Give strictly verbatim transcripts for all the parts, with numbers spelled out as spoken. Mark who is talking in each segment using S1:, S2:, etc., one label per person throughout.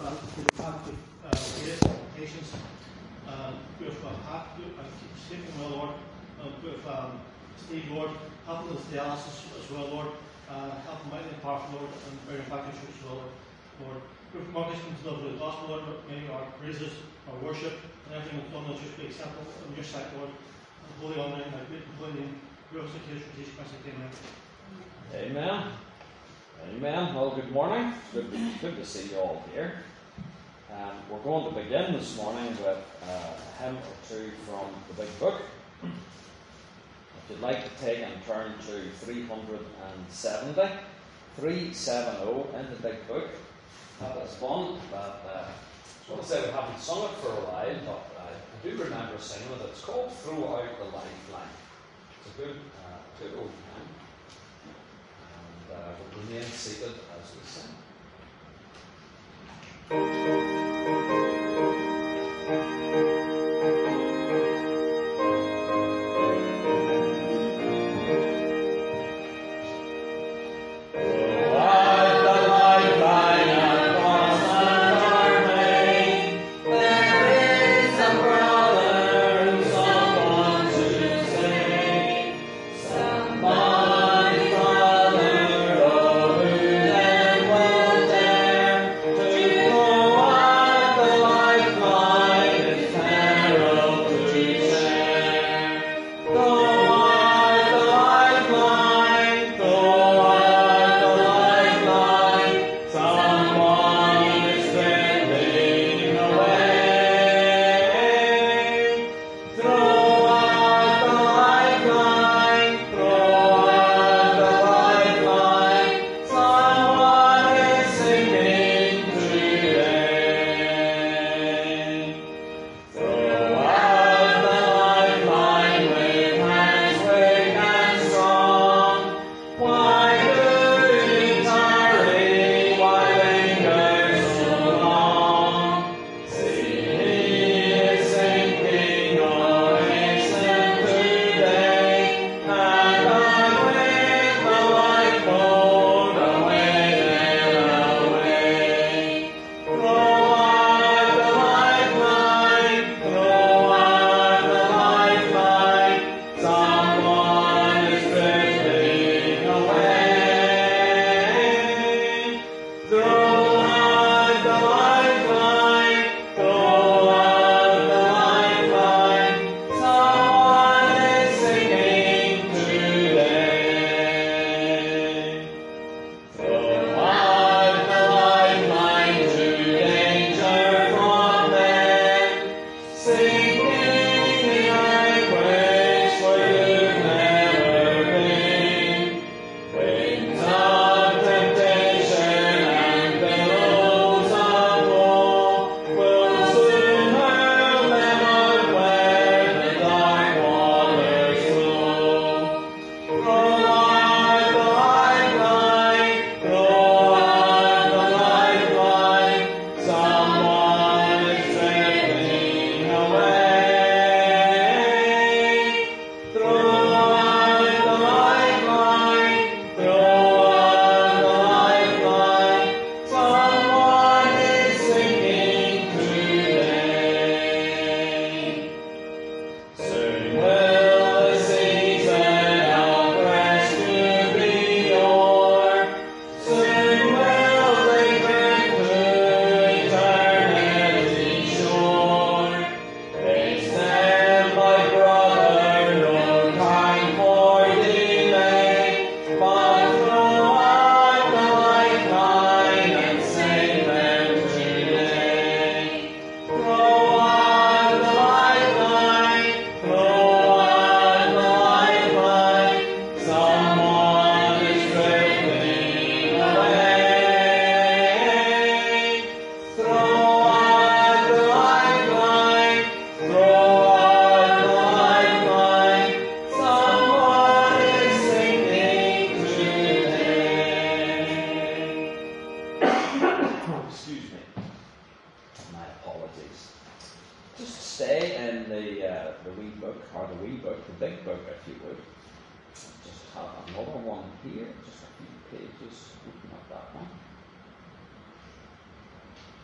S1: uh, with Pat, with uh, grace and patience, uh, with uh, Pat, uh, keep speaking, well, Lord, uh, with um, Steve, Lord, help with dialysis as well, Lord, uh, help him mighty and powerful, Lord, and bring him back to church as well, Lord. With Marcus, to deliver the gospel, Lord, may our praises, our worship, and everything we've done, Lord, just be acceptable in your sight, Lord. And holy honor and great and holy name, we also take for Jesus Christ, amen.
S2: Amen. Amen. Well, good morning. Good to, good to see you all here. Um, we're going to begin this morning with uh, a hymn or two from the Big Book. If you'd like to take and turn to three seventy, three seventy in the Big Book. That is one that uh, I was going to say we haven't sung it for a while, but uh, I do remember singing it. It's called Throw Out the Lifeline. It's a good, uh, good old hymn. And uh, we'll remain seated as we sing.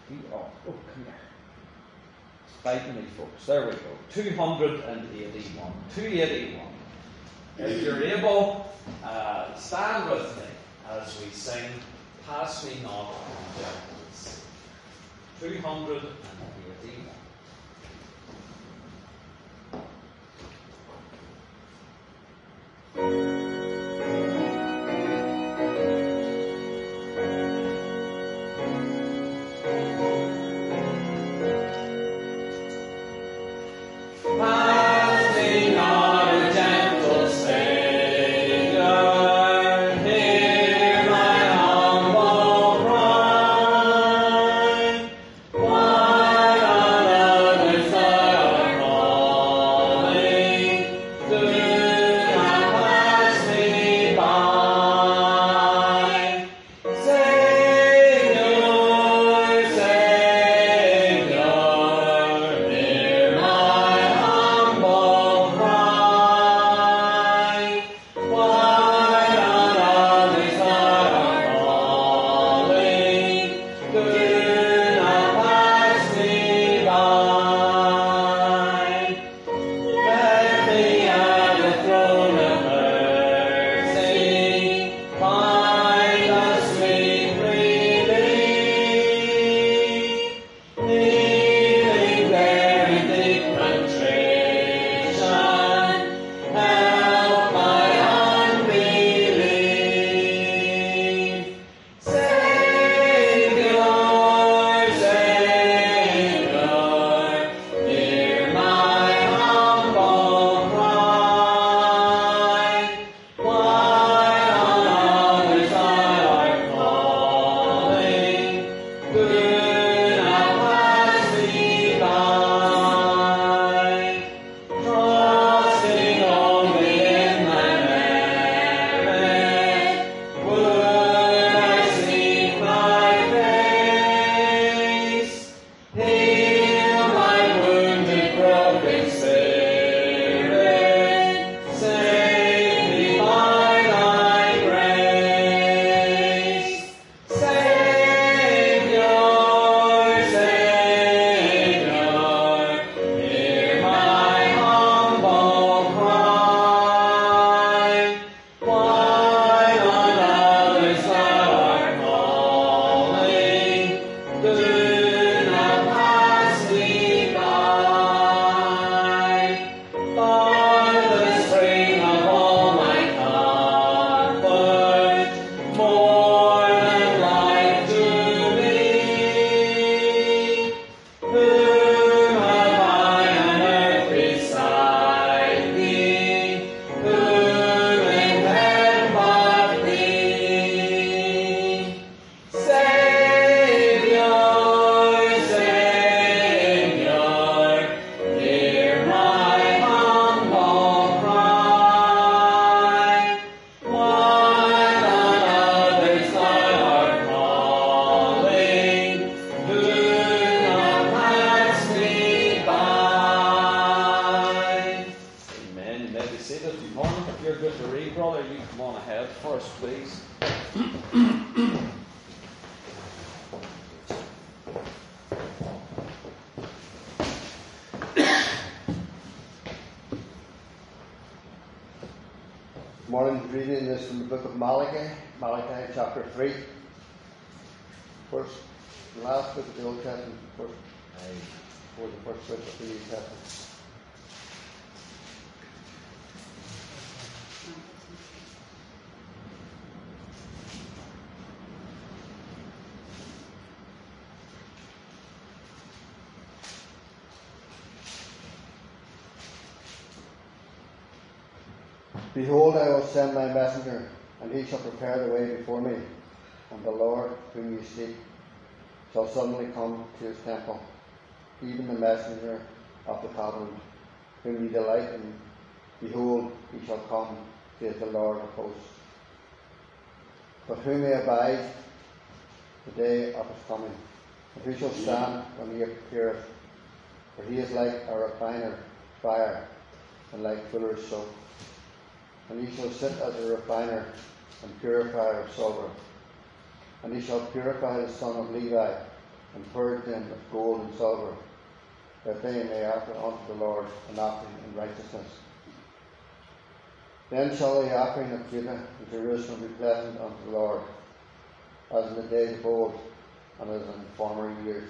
S2: He, oh, oh, come here. Fighting me, folks. There we go. two hundred eighty-one. two eighty-one. If you're able, uh, stand with me as we sing Pass Me Not on Gentle Sea. two hundred eighty-one.
S3: Morning reading is from the book of Malachi, Malachi chapter three. First, the last book of the Old Testament, first, or the first book of the New Testament. Behold, I will send my messenger, and he shall prepare the way before me. And the Lord, whom you seek, shall suddenly come to his temple, even the messenger of the covenant, whom you delight in. Behold, he shall come, saith the Lord of hosts. But who may abide the day of his coming? And who shall stand when he appeareth? For he is like a refiner fire, and like fuller's soap. And he shall sit as a refiner and purifier of silver. And he shall purify the son of Levi, and purge them with gold and silver, that they may offer unto the Lord an offering in righteousness. Then shall the offering of Judah and Jerusalem be pleasant unto the Lord, as in the days of old, and as in former years.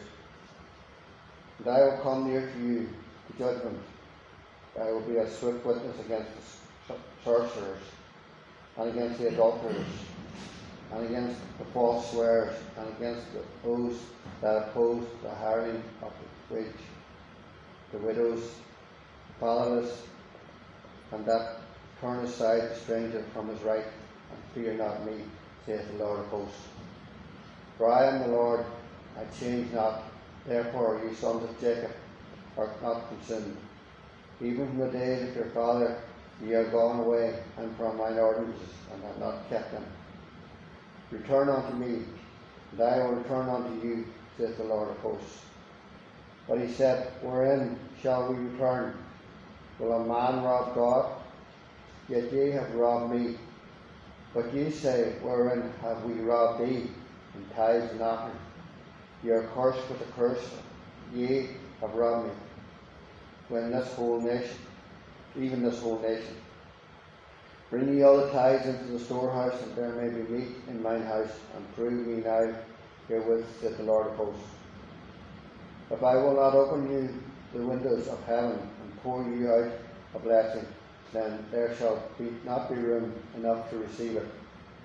S3: And I will come near to you to judgment. I will be a swift witness against the sorcerers, and against the adulterers, and against the false swearers, and against the, those that oppose the hiring of the wage, the widows, the fatherless, and that turn aside the stranger from his right, and fear not me, saith the Lord of hosts. For I am the Lord, I change not. Therefore, ye sons of Jacob are not consumed. Even from the days of your father ye are gone away, and from mine ordinances, and have not kept them. Return unto me, and I will return unto you, saith the Lord of hosts. But he said, Wherein shall we return? Will a man rob God? Yet ye have robbed me. But ye say, Wherein have we robbed thee? In tithes and offerings. Ye are cursed with a curse, ye have robbed me. When this whole nation, even this whole nation, bring ye all the tithes into the storehouse, and there may be meat in mine house, and prove me now herewith, saith the Lord of hosts. If I will not open you the windows of heaven, and pour you out a blessing, then there shall be, not be room enough to receive it.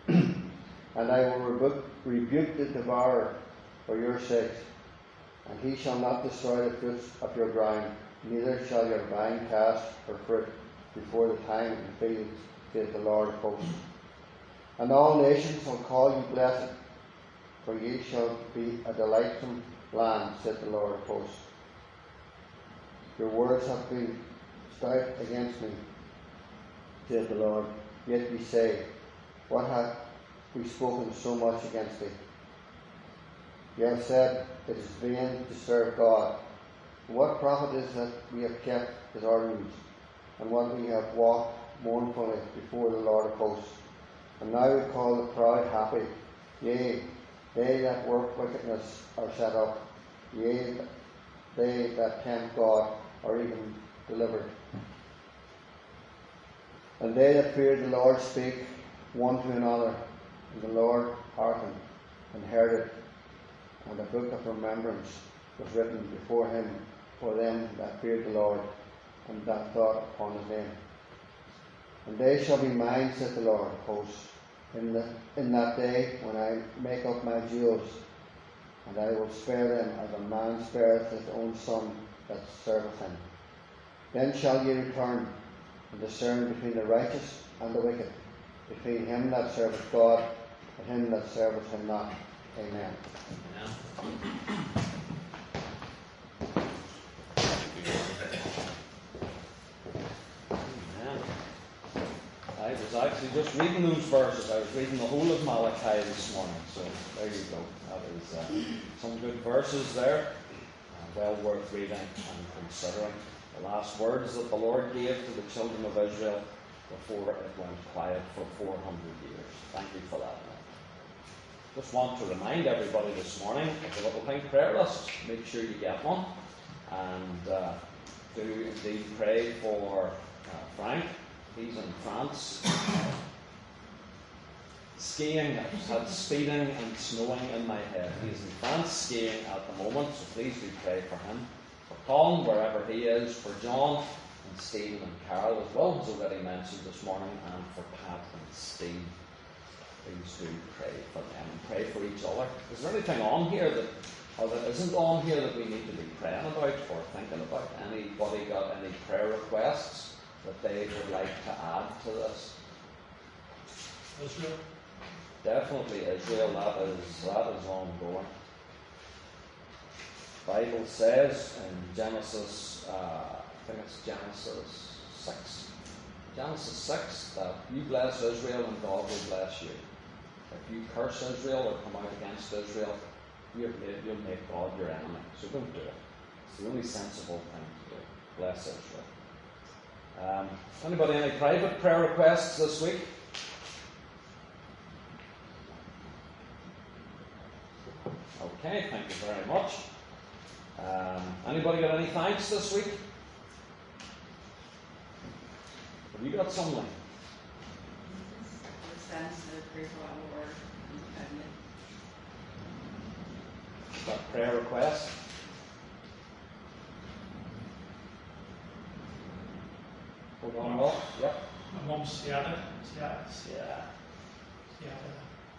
S3: And I will rebuke, rebuke the devourer for your sakes, and he shall not destroy the fruits of your ground, neither shall your vine cast her fruit before the time in the fields, saith the Lord of hosts. And all nations shall call you blessed, for ye shall be a delightsome land, saith the Lord of hosts. Your words have been stout against me, saith the Lord. Yet ye say, What hath we spoken so much against thee? Ye have said, It is vain to serve God. What profit is that we have kept his ordinance, and what we have walked mournfully before the Lord of hosts? And now we call the proud happy. Yea, they that work wickedness are set up. Yea, they that tempt God are even delivered. And they that fear the Lord speak one to another, and the Lord hearkened and heard it, and a book of remembrance was written before him for them that feared the Lord, and that thought upon his name. And they shall be mine, saith the Lord of hosts, in, the, in that day when I make up my jewels, and I will spare them as a man spareth his own son that serveth him. Then shall ye return, and discern between the righteous and the wicked, between him that serveth God and him that serveth him not. Amen.
S2: Amen. I was actually just reading those verses. I was reading the whole of Malachi this morning, so there you go. That is uh, some good verses there, uh, well worth reading and considering. The last words that the Lord gave to the children of Israel before it went quiet for four hundred years. Thank you for that. Just want to remind everybody this morning of the Little Pink prayer list. Make sure you get one, and uh, do indeed pray for uh, Frank. He's in France skiing. I've had speeding and snowing in my head. He's in France skiing at the moment, so please do pray for him. For Colin, wherever he is, for John and Stephen and Carol as well, as already mentioned this morning, and for Pat and Steve. Please do pray for them and pray for each other. Is there anything on here that, or that isn't on here that we need to be praying about or thinking about? Anybody got any prayer requests that they would like to add to this?
S1: Israel?
S2: Definitely Israel. That is that is ongoing. The Bible says in Genesis, uh, I think it's Genesis six. Genesis six, that you bless Israel and God will bless you. If you curse Israel or come out against Israel, you'll, you'll make God your enemy. So don't do it. It's the only sensible thing to do. Bless Israel. Um, anybody any private prayer requests this week? Okay, thank you very much. Um, anybody got any thanks this week? Have you got something?
S4: Thanks to pray for our Lord and family.
S2: Got prayer requests? Hold on, Will. Yep.
S1: My mum's scatter, scatter,
S2: Yeah.
S1: scatter.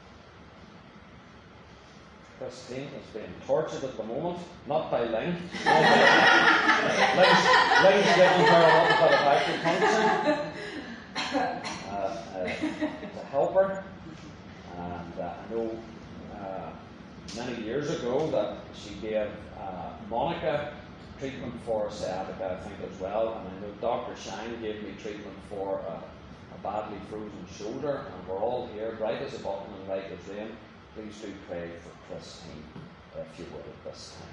S2: Christine is being tortured at the moment, not by Ling. Ling's, Ling's giving her a little bit of acupuncture uh, uh, to help her. And uh, I know uh, many years ago that she gave uh, Monica treatment for sciatica, I think, as well. And I know Doctor Shine gave me treatment for a, a badly frozen shoulder. And we're all here, bright as a button and right as rain. Please do pray for Christine, if you would, at this time.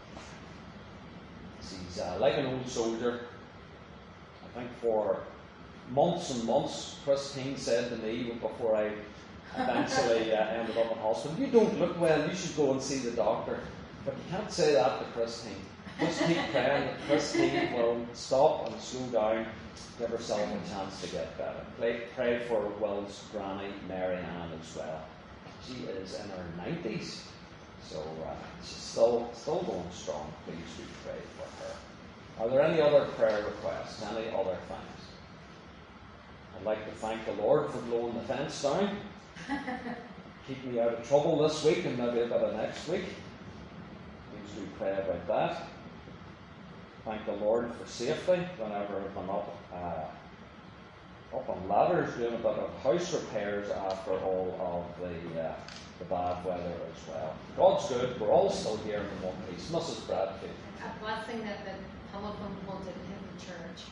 S2: She's uh, like an old soldier. I think for months and months, Christine said to me before I eventually uh, ended up in hospital, "You don't look well, you should go and see the doctor." But you can't say that to Christine. Just keep praying that Christine will stop and slow down, give herself a chance to get better. Pray, pray for Will's granny, Mary Ann, as well. She is in her nineties, so uh, she's still still going strong. Please do pray for her. Are there any other prayer requests? Any other thanks? I'd like to thank the Lord for blowing the fence down. Keep me out of trouble this week and maybe a bit of next week. Please do pray about that. Thank the Lord for safety whenever I've been up, uh, up on ladders doing a bit of house repairs after all of the, uh, the bad weather as well. God's good. We're all still here in one piece. Missus Bradfield.
S5: A blessing that the telephone pole didn't hit the church.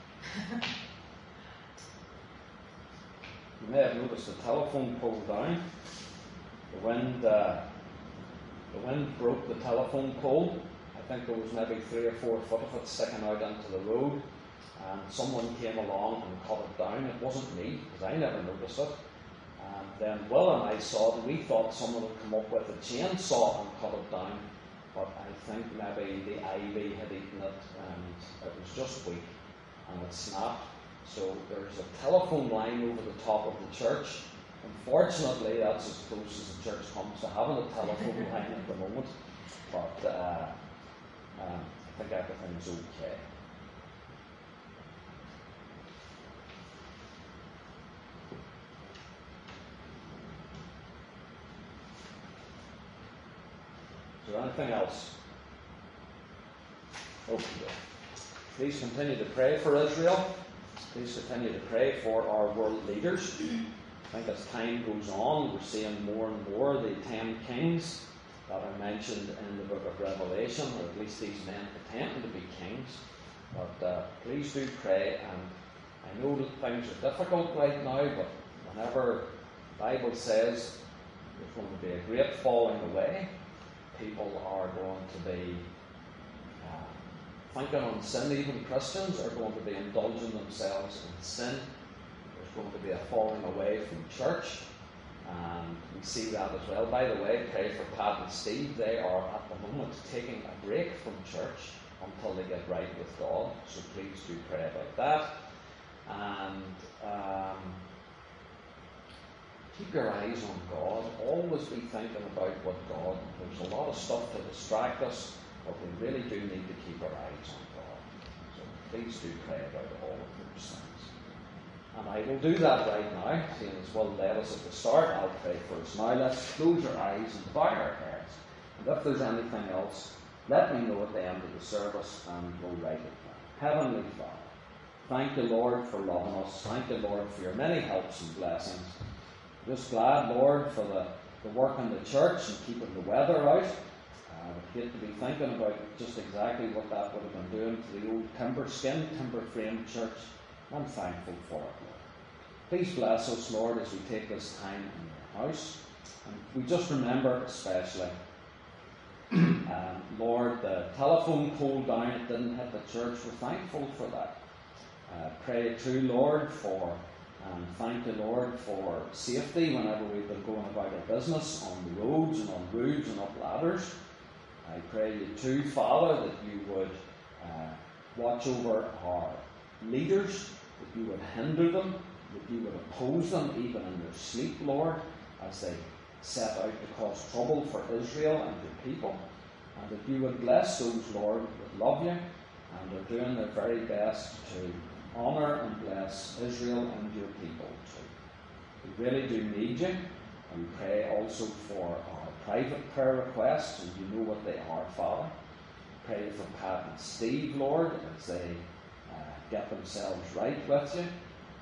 S2: You may have noticed the telephone pole down. The wind, uh, the wind broke the telephone pole. I think there was maybe three or four foot of it sticking out into the road, and someone came along and cut it down. It wasn't me, because I never noticed it. And then Will and I saw it, and we thought someone had come up with a chainsaw and cut it down. But I think maybe the ivy had eaten it, and it was just weak, and it snapped. So there's a telephone line over the top of the church. Unfortunately, that's as close as the church comes to having a telephone line at the moment. But uh, um, I think everything's okay. Is there anything else? Okay. Please continue to pray for Israel. Please continue to pray for our world leaders. I think as time goes on, we're seeing more and more the ten kings that are mentioned in the book of Revelation, or at least these men pretending to be kings. But uh, please do pray. And I know that things are difficult right now, but whenever the Bible says there's going to be a great falling away, people are going to be uh, thinking on sin. Even Christians are going to be indulging themselves in sin. There's going to be a falling away from church, and we see that as well. By the way, pray for Pat and Steve. They are at the moment taking a break from church until they get right with God, so please do pray about that. And um, keep your eyes on God. Always be thinking about what God. There's a lot of stuff to distract us, but we really do need to keep our eyes on God. So please do pray about all of those things. And I will do that right now, seeing as Will led us at the start. I'll pray for us now. Let's close our eyes and bow our heads. And if there's anything else, let me know at the end of the service, and we'll write it down. Heavenly Father, thank you, Lord, for loving us. Thank you, Lord, for your many helps and blessings. Just glad, Lord, for the, the work in the church and keeping the weather out. I would hate to be thinking about just exactly what that would have been doing to the old timber skin, timber frame church. I'm thankful for it, Lord. Please bless us, Lord, as we take this time in your house. And we just remember especially, um, Lord, the telephone pole down, it didn't hit the church. We're thankful for that. Uh, pray too, Lord, for And thank the Lord for safety whenever we've been going about our business on the roads and on roofs and up ladders. I pray you too, Father, that you would uh, watch over our leaders, that you would hinder them, that you would oppose them even in their sleep, Lord, as they set out to cause trouble for Israel and your people. And that you would bless those, Lord, that love you and are doing their very best to honour and bless Israel and your people too. We really do need you, and we pray also for our private prayer requests, and you know what they are, Father. Pray for Pat and Steve, Lord, as they uh, get themselves right with you.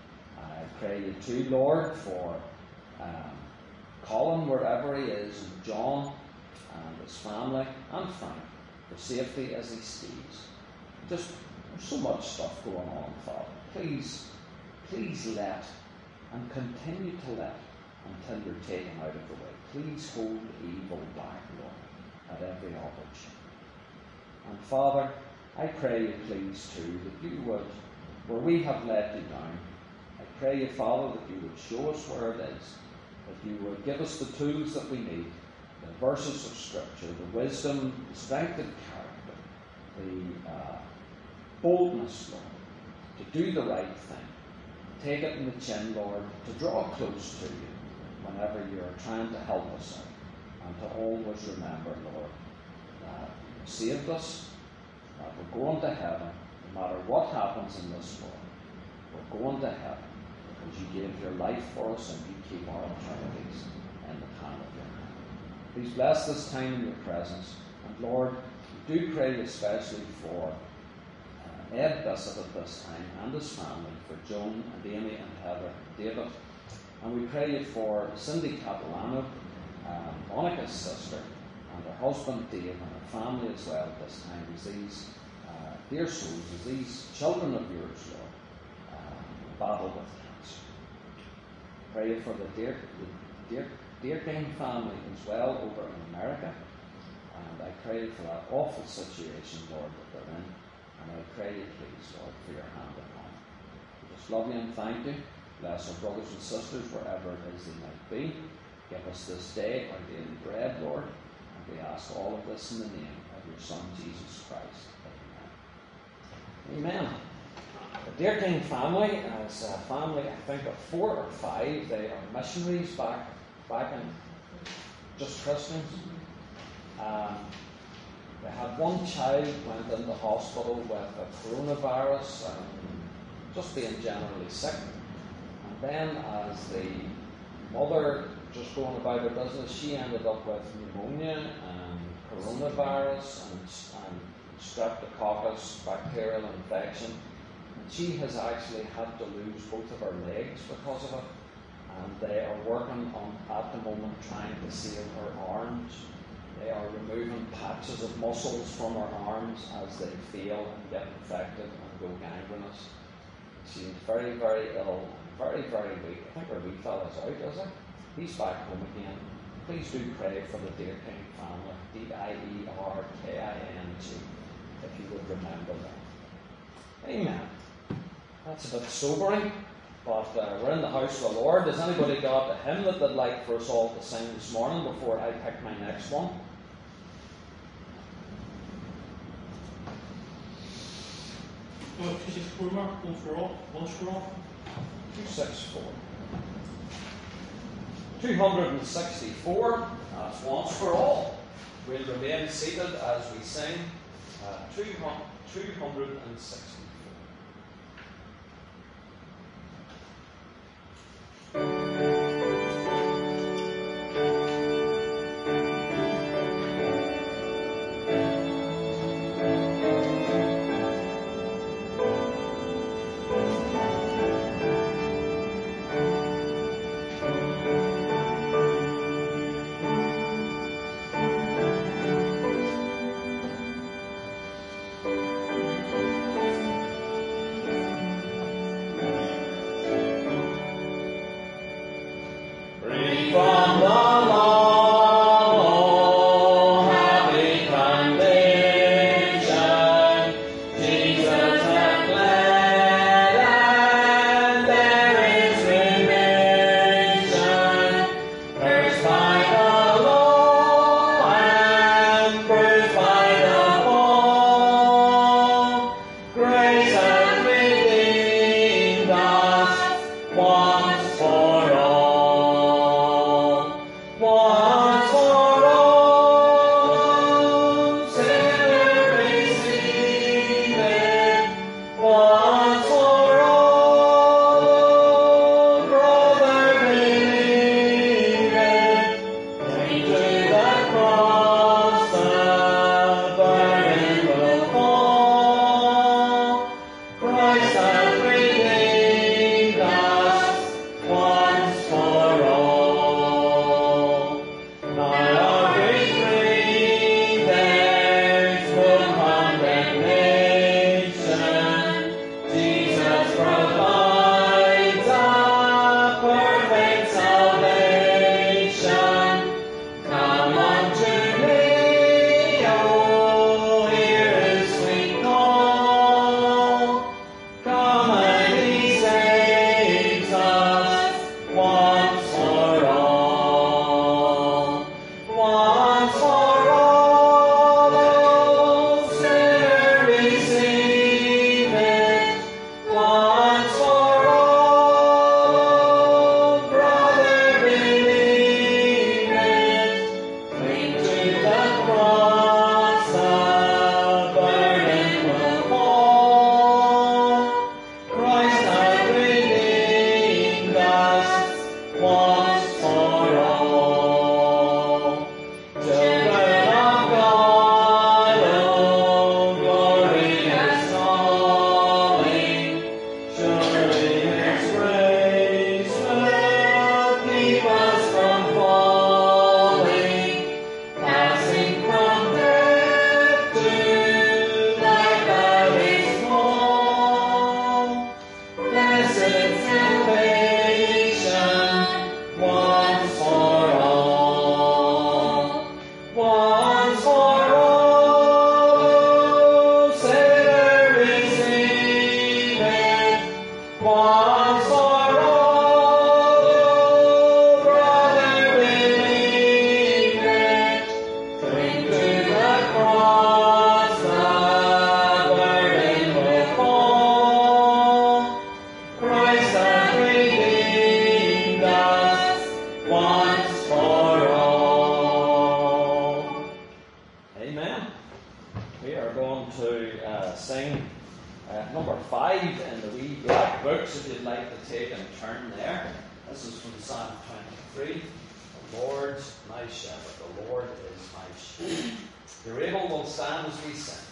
S2: I pray you too, Lord, for um, Colin, wherever he is, and John and his family, and Frank, for safety as he skis. Just, there's so much stuff going on, Father. Please, please let, and continue to let, until you're taken out of the way. Please hold evil back, Lord, at every opportunity. And Father, I pray you please too, that you would, where we have let you down, I pray you, Father, that you would show us where it is, that you would give us the tools that we need, the verses of Scripture, the wisdom, the strength of character, the uh, boldness, Lord, to do the right thing. Take it in the chin, Lord, to draw close to you whenever you are trying to help us out, and to always remember, Lord, that you saved us, that we're going to heaven, no matter what happens in this world. We're going to heaven because you gave your life for us and you keep our eternities in the palm of your hand. Please bless this time in your presence. And Lord, we do pray especially for uh, Ed Bissett at this time and his family, for Joan and Amy and Heather and David. And we pray you for Cindy Catalano, um, Monica's sister, and her husband Dave, and her family as well at this time, as these uh, dear souls, as these children of yours, Lord, uh, battle with cancer. Pray you for the dear, the dear, dear King family as well over in America. And I pray for that awful situation, Lord, that they're in. And I pray you please, Lord, for your hand upon it. We just love you and thank you. Bless our brothers and sisters wherever it is they might be. Give us this day our daily bread, Lord. And we ask all of this in the name of your Son, Jesus Christ. Amen. Amen. The Deer King family is a family, I think, of four or five. They are missionaries back, back in just Christians. Um, they had one child went into hospital with a coronavirus and just being generally sick. And then as the mother just going about her business, she ended up with pneumonia and coronavirus and, and streptococcus bacterial infection. And she has actually had to lose both of her legs because of it. And they are working on, at the moment, trying to save her arms. They are removing patches of muscles from her arms as they fail and get infected and go gangrenous. She is very, very ill, very, very weak. I think our wee fella's out, is he? He's back home again. Please do pray for the Deer King family, D I E R K I N G, if you would remember that. Amen. That's a bit sobering, but uh, we're in the house of the Lord. Has anybody got a hymn that they'd like for us all to sing this morning before I pick my next one?
S1: Well, two six four, Mark, one for all, once for all.
S2: two sixty-four. two hundred sixty-four, that's once for all. We'll remain seated as we sing uh, two hundred sixty-four.
S6: Thank you.
S2: We are going to uh, sing uh, number five in the wee black books, if you'd like to take and turn there. This is from Psalm twenty-three. The Lord's my shepherd, the Lord is my shepherd. If you're able, we'll stand as we sing.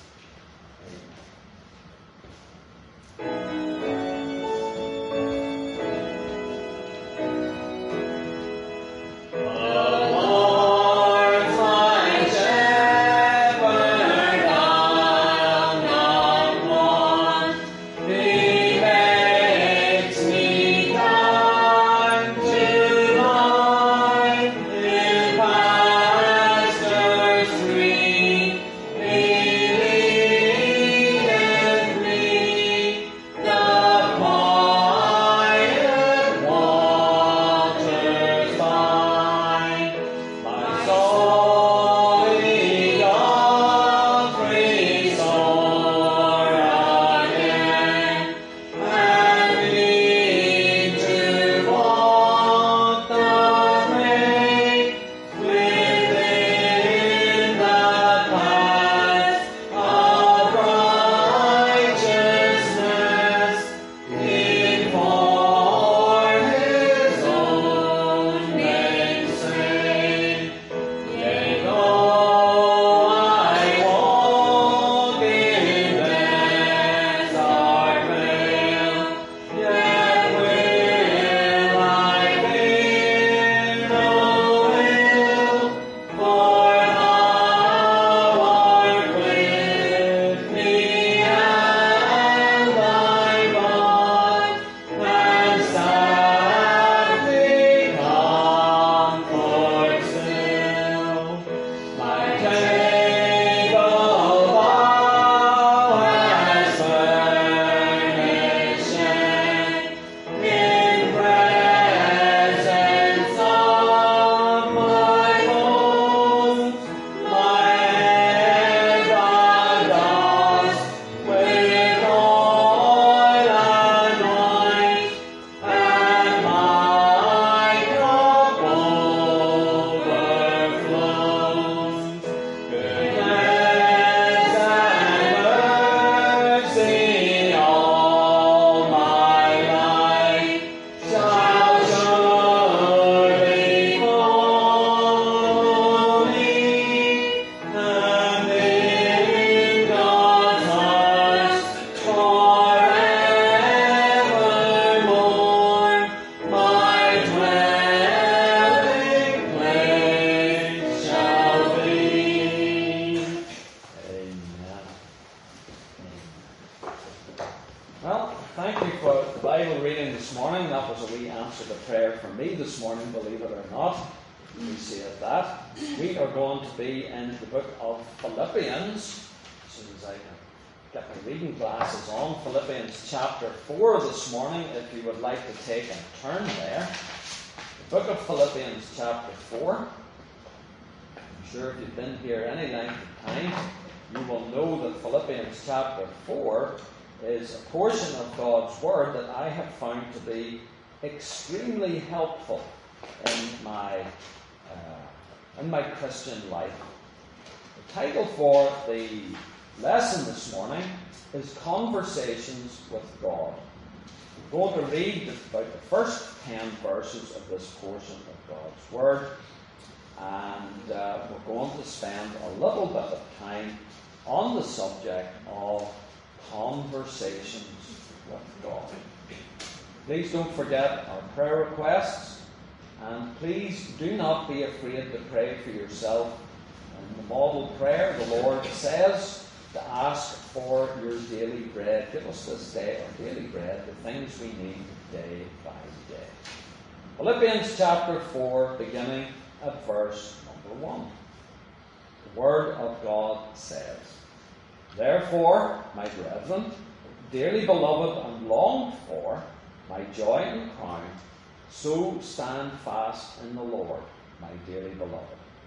S2: This morning, if you would like to take and turn there. The book of Philippians chapter four. I'm sure if you've been here any length of time, you will know that Philippians chapter four is a portion of God's Word that I have found to be extremely helpful in my, uh, in my Christian life. The title for the lesson this morning is Conversations with God. We're going to read about the first ten verses of this portion of God's Word, and uh, we're going to spend a little bit of time on the subject of conversations with God. Please don't forget our prayer requests, and please do not be afraid to pray for yourself. In the model prayer, the Lord says to ask for your daily bread. Give us this day our daily bread, the things we need day by day. Philippians chapter four, beginning at verse number one. The Word of God says, Therefore, my brethren, dearly beloved and longed for, my joy and crown, so stand fast in the Lord, my dearly beloved.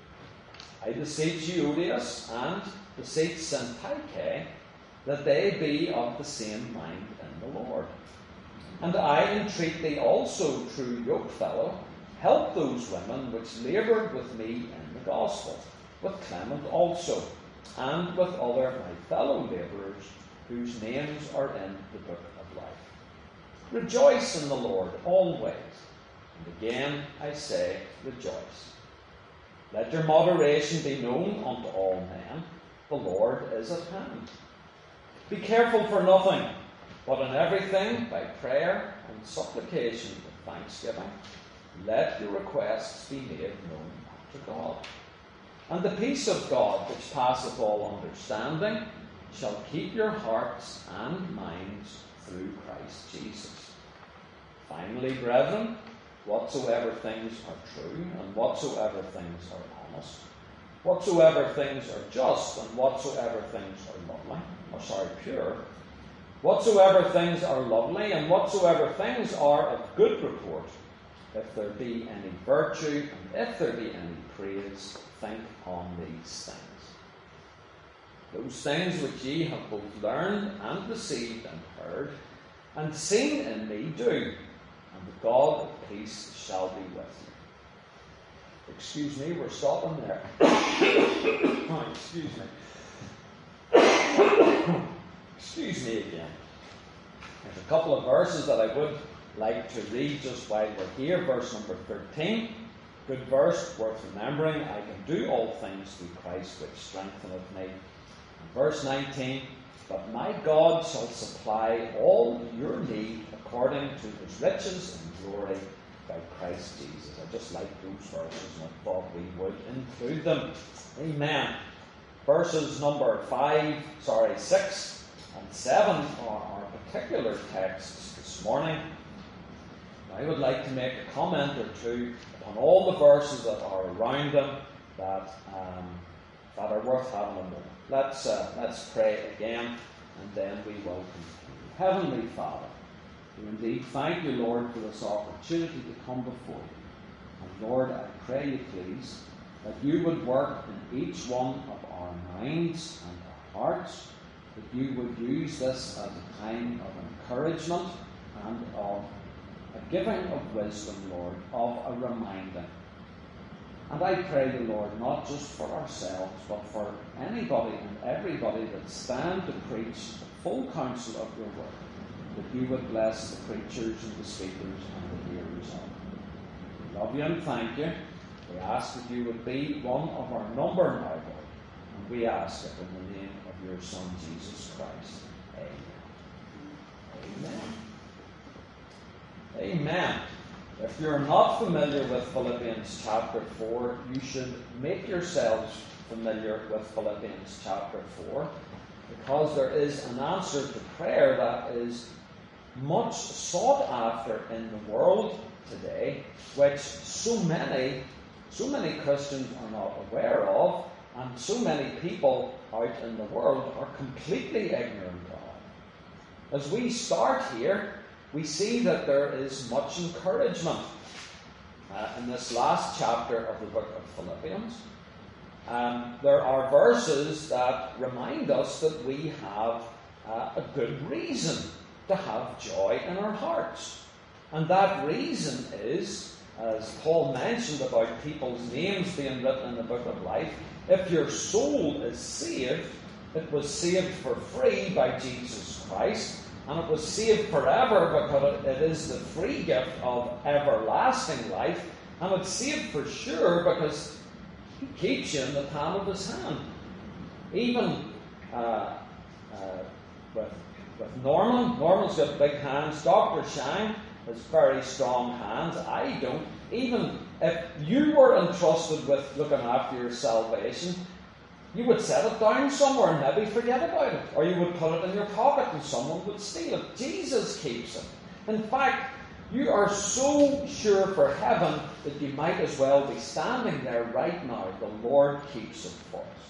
S2: I beseech Euodias and beseech Syntyche that they be of the same mind in the Lord. And I entreat thee also, true yokefellow, help those women which laboured with me in the gospel, with Clement also, and with other my fellow labourers, whose names are in the book of life. Rejoice in the Lord always. And again I say, rejoice. Let your moderation be known unto all men. The Lord is at hand. Be careful for nothing, but in everything, by prayer and supplication with thanksgiving, let your requests be made known to God. And the peace of God, which passeth all understanding, shall keep your hearts and minds through Christ Jesus. Finally, brethren, whatsoever things are true, and whatsoever things are honest, whatsoever things are just, and whatsoever things are lovely, or sorry, pure, whatsoever things are lovely, and whatsoever things are of good report, if there be any virtue, and if there be any praise, think on these things. Those things which ye have both learned and received and heard, and seen in me, do, and the God of peace shall be with you. Excuse me, we're stopping there. Oh, excuse me. Excuse me again. There's a couple of verses that I would like to read just while we're here. Verse number thirteen. Good verse, worth remembering. I can do all things through Christ which strengtheneth me. And verse nineteen. But my God shall supply all your need according to his riches and glory by Christ Jesus. I just like those verses and I thought we would include them. Amen. Verses number five, sorry, six and seven are our particular texts this morning. I would like to make a comment or two upon all the verses that are around them that um, that are worth having a moment. Let's uh, let's pray again, and then we will continue. Heavenly Father, we indeed thank you, Lord, for this opportunity to come before you. And Lord, I pray you, please, that you would work in each one of our minds and our hearts, that you would use this as a time of encouragement and of a giving of wisdom, Lord, of a reminding. And I pray you, Lord, not just for ourselves, but for anybody and everybody that stand to preach the full counsel of your word, that you would bless the preachers and the speakers and the hearers of it. We love you and thank you. We ask that you would be one of our number now, Lord. And we ask it in the name of your Son, Jesus Christ. Amen. Amen. Amen. If you're not familiar with Philippians chapter four, you should make yourselves familiar with Philippians chapter four, because there is an answer to prayer that is much sought after in the world today, which so many, so many Christians are not aware of, and so many people out in the world are completely ignorant of. As we start here, we see that there is much encouragement uh, in this last chapter of the book of Philippians. Um, there are verses that remind us that we have uh, a good reason to have joy in our hearts. And that reason is, as Paul mentioned about people's names being written in the book of life, if your soul is saved, it was saved for free by Jesus Christ. And it was saved forever because it is the free gift of everlasting life. And it's saved for sure because he keeps you in the palm of his hand. Even uh, uh, with, with Norman, Norman's got big hands. Doctor Shine has very strong hands. I don't. Even if you were entrusted with looking after your salvation, you would set it down somewhere and maybe forget about it. Or you would put it in your pocket and someone would steal it. Jesus keeps it. In fact, you are so sure for heaven that you might as well be standing there right now. The Lord keeps it for us.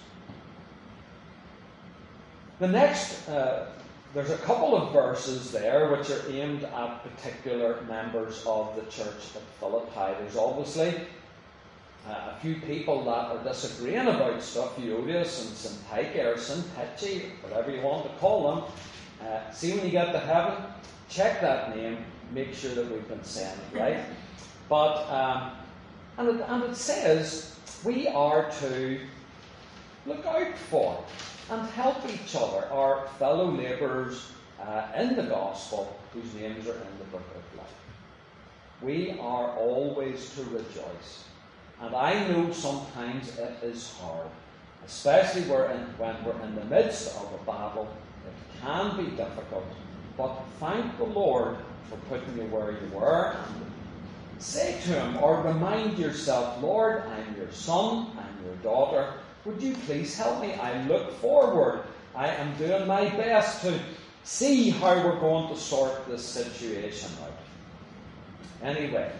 S2: The next, uh, there's a couple of verses there which are aimed at particular members of the church at Philippi. There's obviously Uh, a few people that are disagreeing about stuff, Euodias and Syntyche or Syntyche, whatever you want to call them. Uh, see, when you get to heaven, check that name, make sure that we've been saying it right. But um, and, it, and it says we are to look out for and help each other, our fellow labourers uh, in the gospel, whose names are in the book of life. We are always to rejoice. And I know sometimes it is hard, especially when we're in the midst of a battle. It can be difficult. But thank the Lord for putting you where you were. And say to Him, or remind yourself, Lord, I'm your son, I'm your daughter. Would you please help me? I look forward. I am doing my best to see how we're going to sort this situation out. Anyway,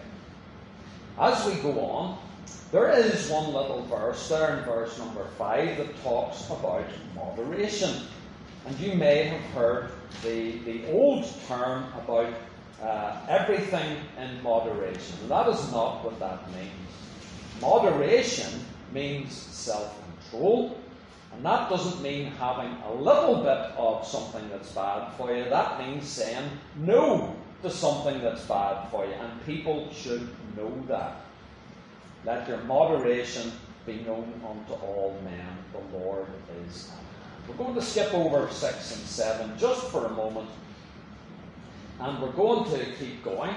S2: as we go on, there is one little verse there in verse number five that talks about moderation. And you may have heard the, the old term about uh, everything in moderation. And that is not what that means. Moderation means self-control. And that doesn't mean having a little bit of something that's bad for you. That means saying no to something that's bad for you. And people should know that. Let your moderation be known unto all men. The Lord is at hand. We're going to skip over six and seven just for a moment. And we're going to keep going.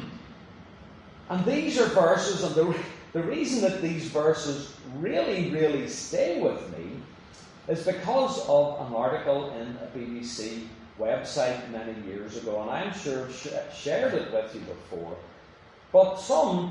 S2: And these are verses, and the, the reason that these verses really, really stay with me is because of an article in a B B C website many years ago, and I'm sure I've sh- shared it with you before. But some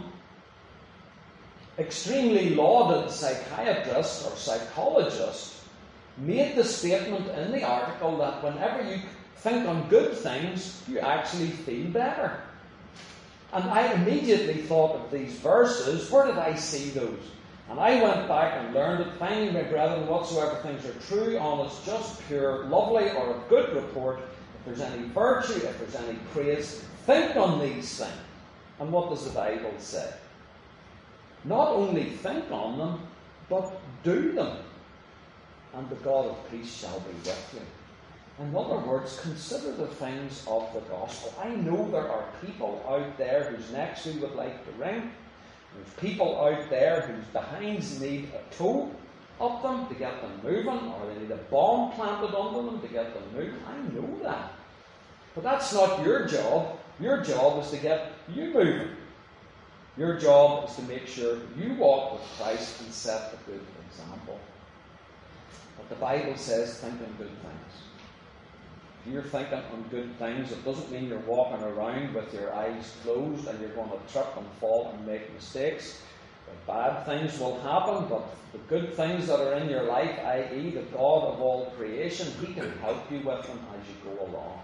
S2: extremely lauded psychiatrist or psychologist made the statement in the article that whenever you think on good things, you actually feel better. And I immediately thought of these verses. Where did I see those? And I went back and learned that, finally, my brethren, whatsoever things are true, honest, just, pure, lovely, or of good report, if there's any virtue, if there's any praise, think on these things. And what does the Bible say? Not only think on them, but do them. And the God of peace shall be with you. In other words, consider the things of the gospel. I know there are people out there whose necks we would like to wring. There's people out there whose behinds need a toe up them to get them moving, or they need a bomb planted under them to get them moving. I know that. But that's not your job. Your job is to get you moving. Your job is to make sure you walk with Christ and set a good example. But the Bible says, think on good things. If you're thinking on good things, it doesn't mean you're walking around with your eyes closed and you're going to trip and fall and make mistakes. The bad things will happen, but the good things that are in your life, that is the God of all creation, He can help you with them as you go along.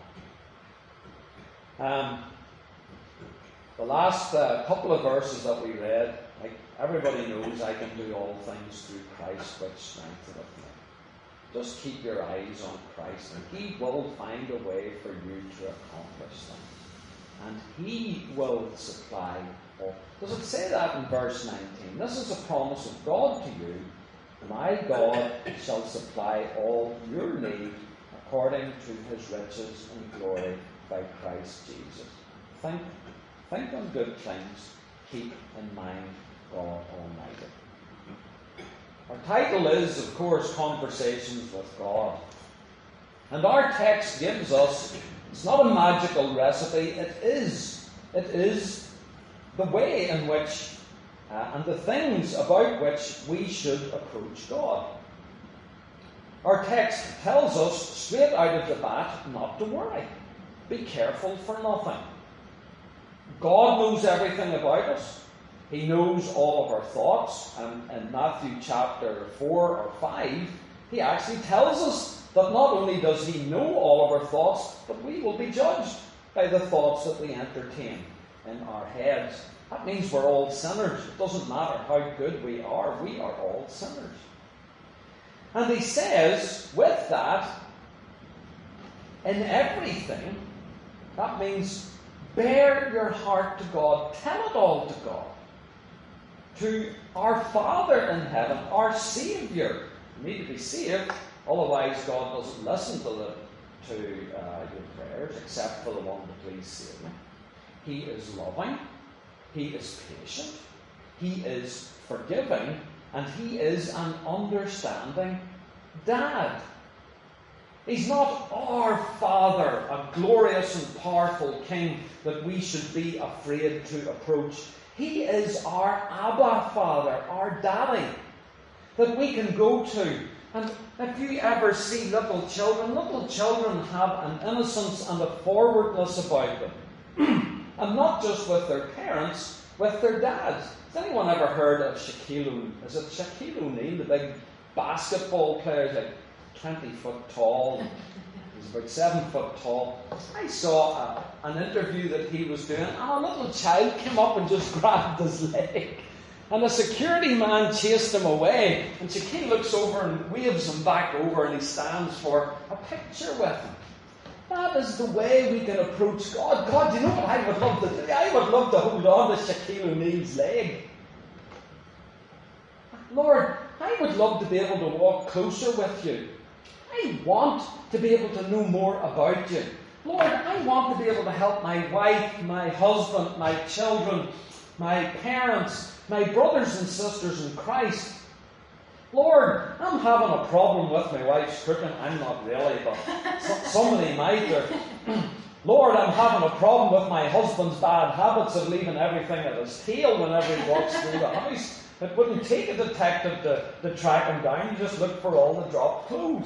S2: Um, the last uh, couple of verses that we read, like everybody knows, I can do all things through Christ which strengtheneth me. Just keep your eyes on Christ, and He will find a way for you to accomplish them. And He will supply all. Does it say that in verse nineteen? This is a promise of God to you. My God shall supply all your need according to His riches and glory by Christ Jesus. Think, think on good things. Keep in mind God Almighty. Our title is, of course, Conversations with God. And our text gives us, it's not a magical recipe, it is. It is the way in which, uh, and the things about which we should approach God. Our text tells us, straight out of the bat, not to worry. Be careful for nothing. God knows everything about us. He knows all of our thoughts, and in Matthew chapter four or five, He actually tells us that not only does He know all of our thoughts, but we will be judged by the thoughts that we entertain in our heads. That means we're all sinners. It doesn't matter how good we are, we are all sinners. And He says, with that, in everything, that means bear your heart to God, tell it all to God. To our Father in heaven, our Saviour. You need to be saved, otherwise God doesn't listen to, the, to uh, your prayers, except for the one to please save you. He is loving, He is patient, He is forgiving, and He is an understanding dad. He's not our Father, a glorious and powerful King that we should be afraid to approach. He is our Abba Father, our Daddy, that we can go to. And if you ever see little children, little children have an innocence and a forwardness about them. And not just with their parents, with their dads. Has anyone ever heard of Shaquille O'Neal? Is it Shaquille O'Neal, the big basketball player? He's like twenty foot tall. He's about seven foot tall. I saw a, an interview that he was doing, and a little child came up and just grabbed his leg. And a security man chased him away. And Shaquille looks over and waves him back over, and he stands for a picture with him. That is the way we can approach God. God, do you know what I would love to do? I would love to hold on to Shaquille O'Neal's leg. Lord, I would love to be able to walk closer with you. I want to be able to know more about you. Lord, I want to be able to help my wife, my husband, my children, my parents, my brothers and sisters in Christ. Lord, I'm having a problem with my wife's cooking. I'm not really, but somebody might. Or, Lord, I'm having a problem with my husband's bad habits of leaving everything at his tail whenever he walks through the house. It wouldn't take a detective to, to track him down. You just look for all the dropped clothes.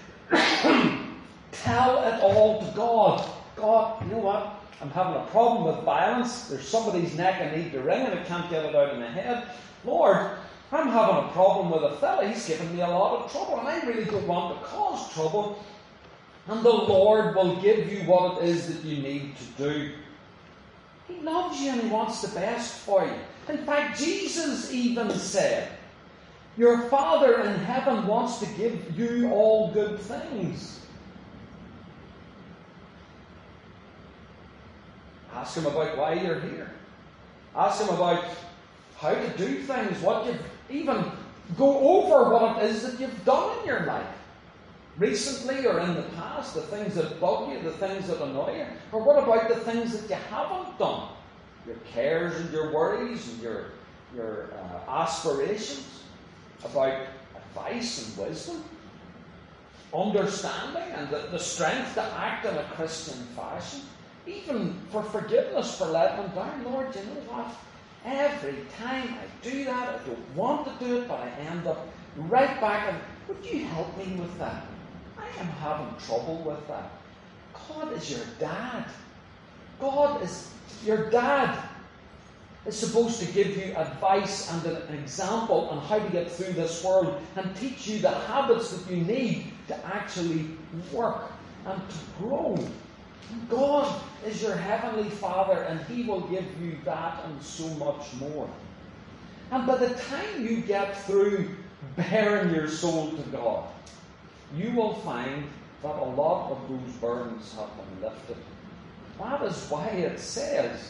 S2: Tell it all to God. God, you know what? I'm having a problem with violence. There's somebody's neck I need to wring and I can't get it out of my head. Lord, I'm having a problem with a fella. He's giving me a lot of trouble and I really don't want to cause trouble. And the Lord will give you what it is that you need to do. He loves you and He wants the best for you. In fact, Jesus even said, your Father in heaven wants to give you all good things. Ask Him about why you're here. Ask Him about how to do things, what you've even go over what it is that you've done in your life. Recently or in the past, the things that bug you, the things that annoy you. Or what about the things that you haven't done? Your cares and your worries and your, your uh, aspirations about advice and wisdom, understanding and the, the strength to act in a Christian fashion. Even for forgiveness for letting them down. Lord, you know what? Every time I do that, I don't want to do it, but I end up right back and would you help me with that? I am having trouble with that. God is your dad. God is your dad. Is supposed to give you advice and an example on how to get through this world and teach you the habits that you need to actually work and to grow. God is your heavenly Father and He will give you that and so much more. And by the time you get through bearing your soul to God, you will find that a lot of those burdens have been lifted. That is why it says,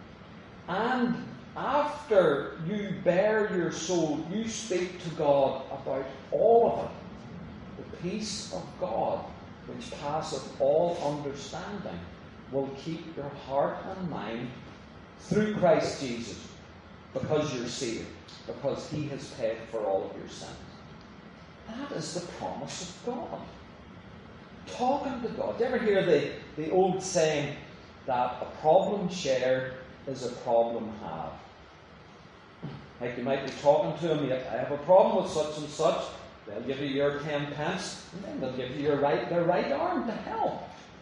S2: and after you bear your soul, you speak to God about all of it. The peace of God, which passeth all understanding, will keep your heart and mind through Christ Jesus, because you're saved, because He has paid for all of your sins. That is the promise of God. Talking to God. Do you ever hear the, the old saying that a problem shared is a problem halved? Like you might be talking to them, I have a problem with such and such. They'll give you your ten pence, and then they'll give you your right, their right arm to help.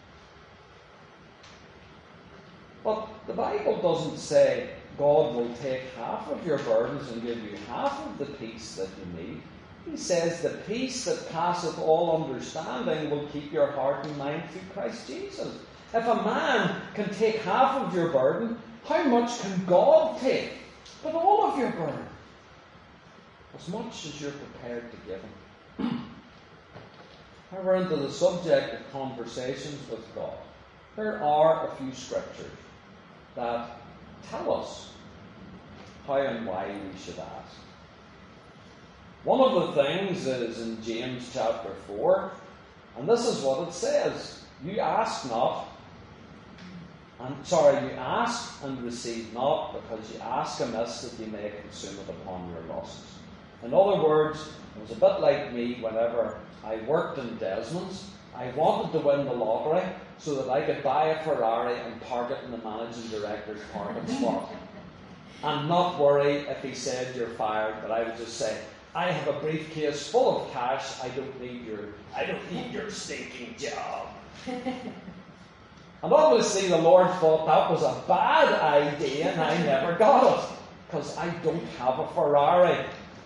S2: But the Bible doesn't say God will take half of your burdens and give you half of the peace that you need. He says the peace that passeth all understanding will keep your heart and mind through Christ Jesus. If a man can take half of your burden, how much can God take? But all of your burden. As much as you're prepared to give Him. Now we're into the subject of conversations with God. There are a few scriptures that tell us how and why we should ask. One of the things is in James chapter four, and this is what it says. You ask not, and sorry, you ask and receive not, because you ask amiss that you may consume it upon your lusts. In other words, it was a bit like me whenever I worked in Desmond's. I wanted to win the lottery so that I could buy a Ferrari and park it in the managing director's parking spot. And not worry if he said you're fired, but I would just say, I have a briefcase full of cash, I don't need your I don't need your stinking job. And obviously the Lord thought that was a bad idea and I never got it. Because I don't have a Ferrari.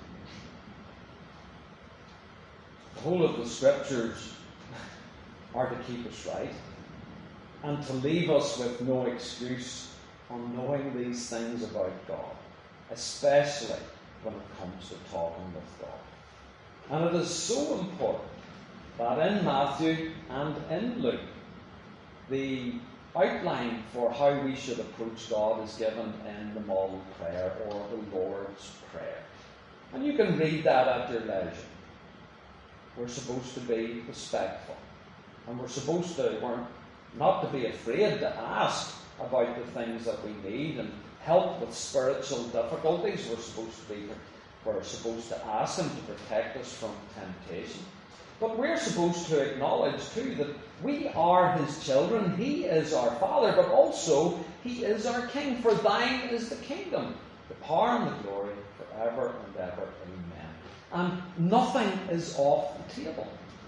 S2: The whole of the scriptures are to keep us right and to leave us with no excuse on knowing these things about God, especially when it comes to talking with God. And it is so important that in Matthew and in Luke, the outline for how we should approach God is given in the model prayer or the Lord's Prayer. And you can read that at your leisure. We're supposed to be respectful. And we're supposed to, we're not to be afraid to ask about the things that we need and help with spiritual difficulties. We're supposed to be, we're supposed to ask Him to protect us from temptation. But we're supposed to acknowledge too that we are His children. He is our Father, but also He is our King. For thine is the kingdom, the power and the glory forever and ever. Amen. And nothing is off the table.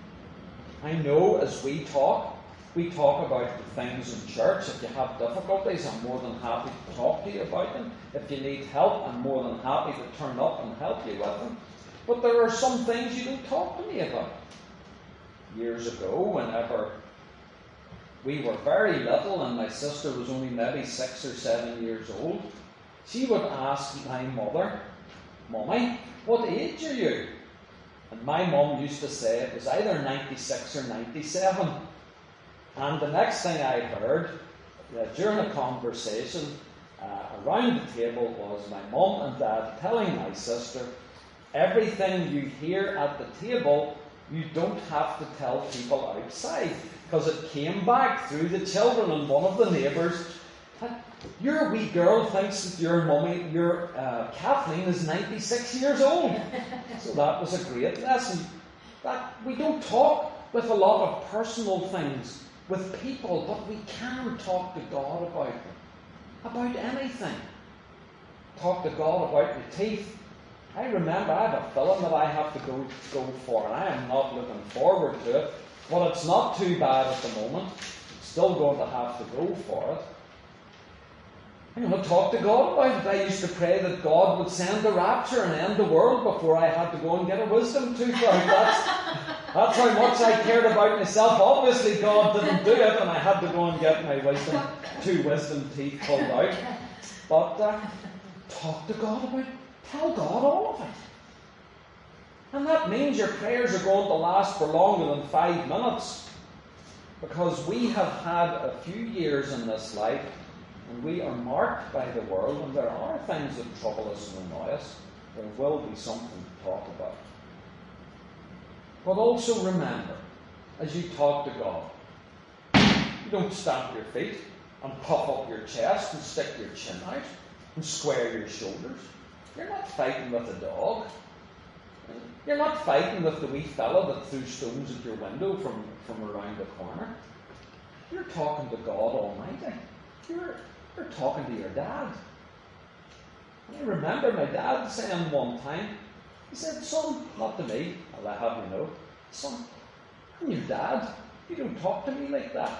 S2: I know as we talk, we talk about the things in church. If you have difficulties, I'm more than happy to talk to you about them. If you need help, I'm more than happy to turn up and help you with them. But there are some things you don't talk to me about. Years ago, whenever we were very little and my sister was only maybe six or seven years old, she would ask my mother, Mummy, what age are you? And my mum used to say it was either ninety-six or ninety-seven. And the next thing I heard uh, during a conversation uh, around the table was my mum and dad telling my sister, everything you hear at the table, you don't have to tell people outside. Because it came back through the children and one of the neighbours, your wee girl thinks that your mummy, your uh, Kathleen is ninety-six years old. So that was a great lesson. That we don't talk with a lot of personal things with people, but we can talk to God about them. About anything. Talk to God about your teeth. I remember I have a film that I have to go, go for, and I am not looking forward to it. But it's not too bad at the moment. I'm still going to have to go for it. I'm going to talk to God about it. I used to pray that God would send the rapture and end the world before I had to go and get a wisdom tooth out. That's, that's how much I cared about myself. Obviously God didn't do it and I had to go and get my wisdom, two wisdom teeth pulled out. But uh, talk to God about it. Tell God all of it. And that means your prayers are going to last for longer than five minutes. Because we have had a few years in this life and we are marked by the world, and there are things that trouble us and annoy us. There will be something to talk about. But also remember, as you talk to God, you don't stamp your feet and puff up your chest and stick your chin out and square your shoulders. You're not fighting with a dog. You're not fighting with the wee fella that threw stones at your window from, from around the corner. You're talking to God Almighty. You're You're talking to your dad. And I remember my dad saying one time, he said, son, not to me, I'll have you know, son, I'm your dad. You don't talk to me like that.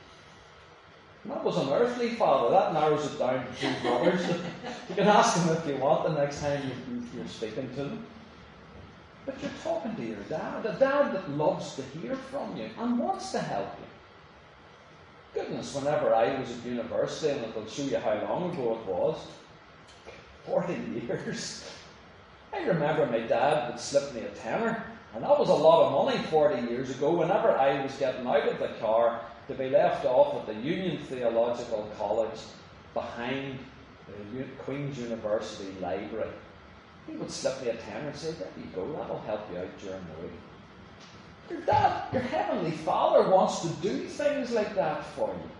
S2: And that was an earthly father. That narrows it down to two brothers. You can ask them if you want the next time you, you're speaking to them. But you're talking to your dad, a dad that loves to hear from you and wants to help you. Goodness, whenever I was at university, and it'll show you how long ago it was, forty years, I remember my dad would slip me a tenner, and that was a lot of money forty years ago, whenever I was getting out of the car to be left off at the Union Theological College behind the Queen's University Library. He would slip me a tenner and say, there you go, that'll help you out during the week. Your dad, your heavenly Father wants to do things like that for you.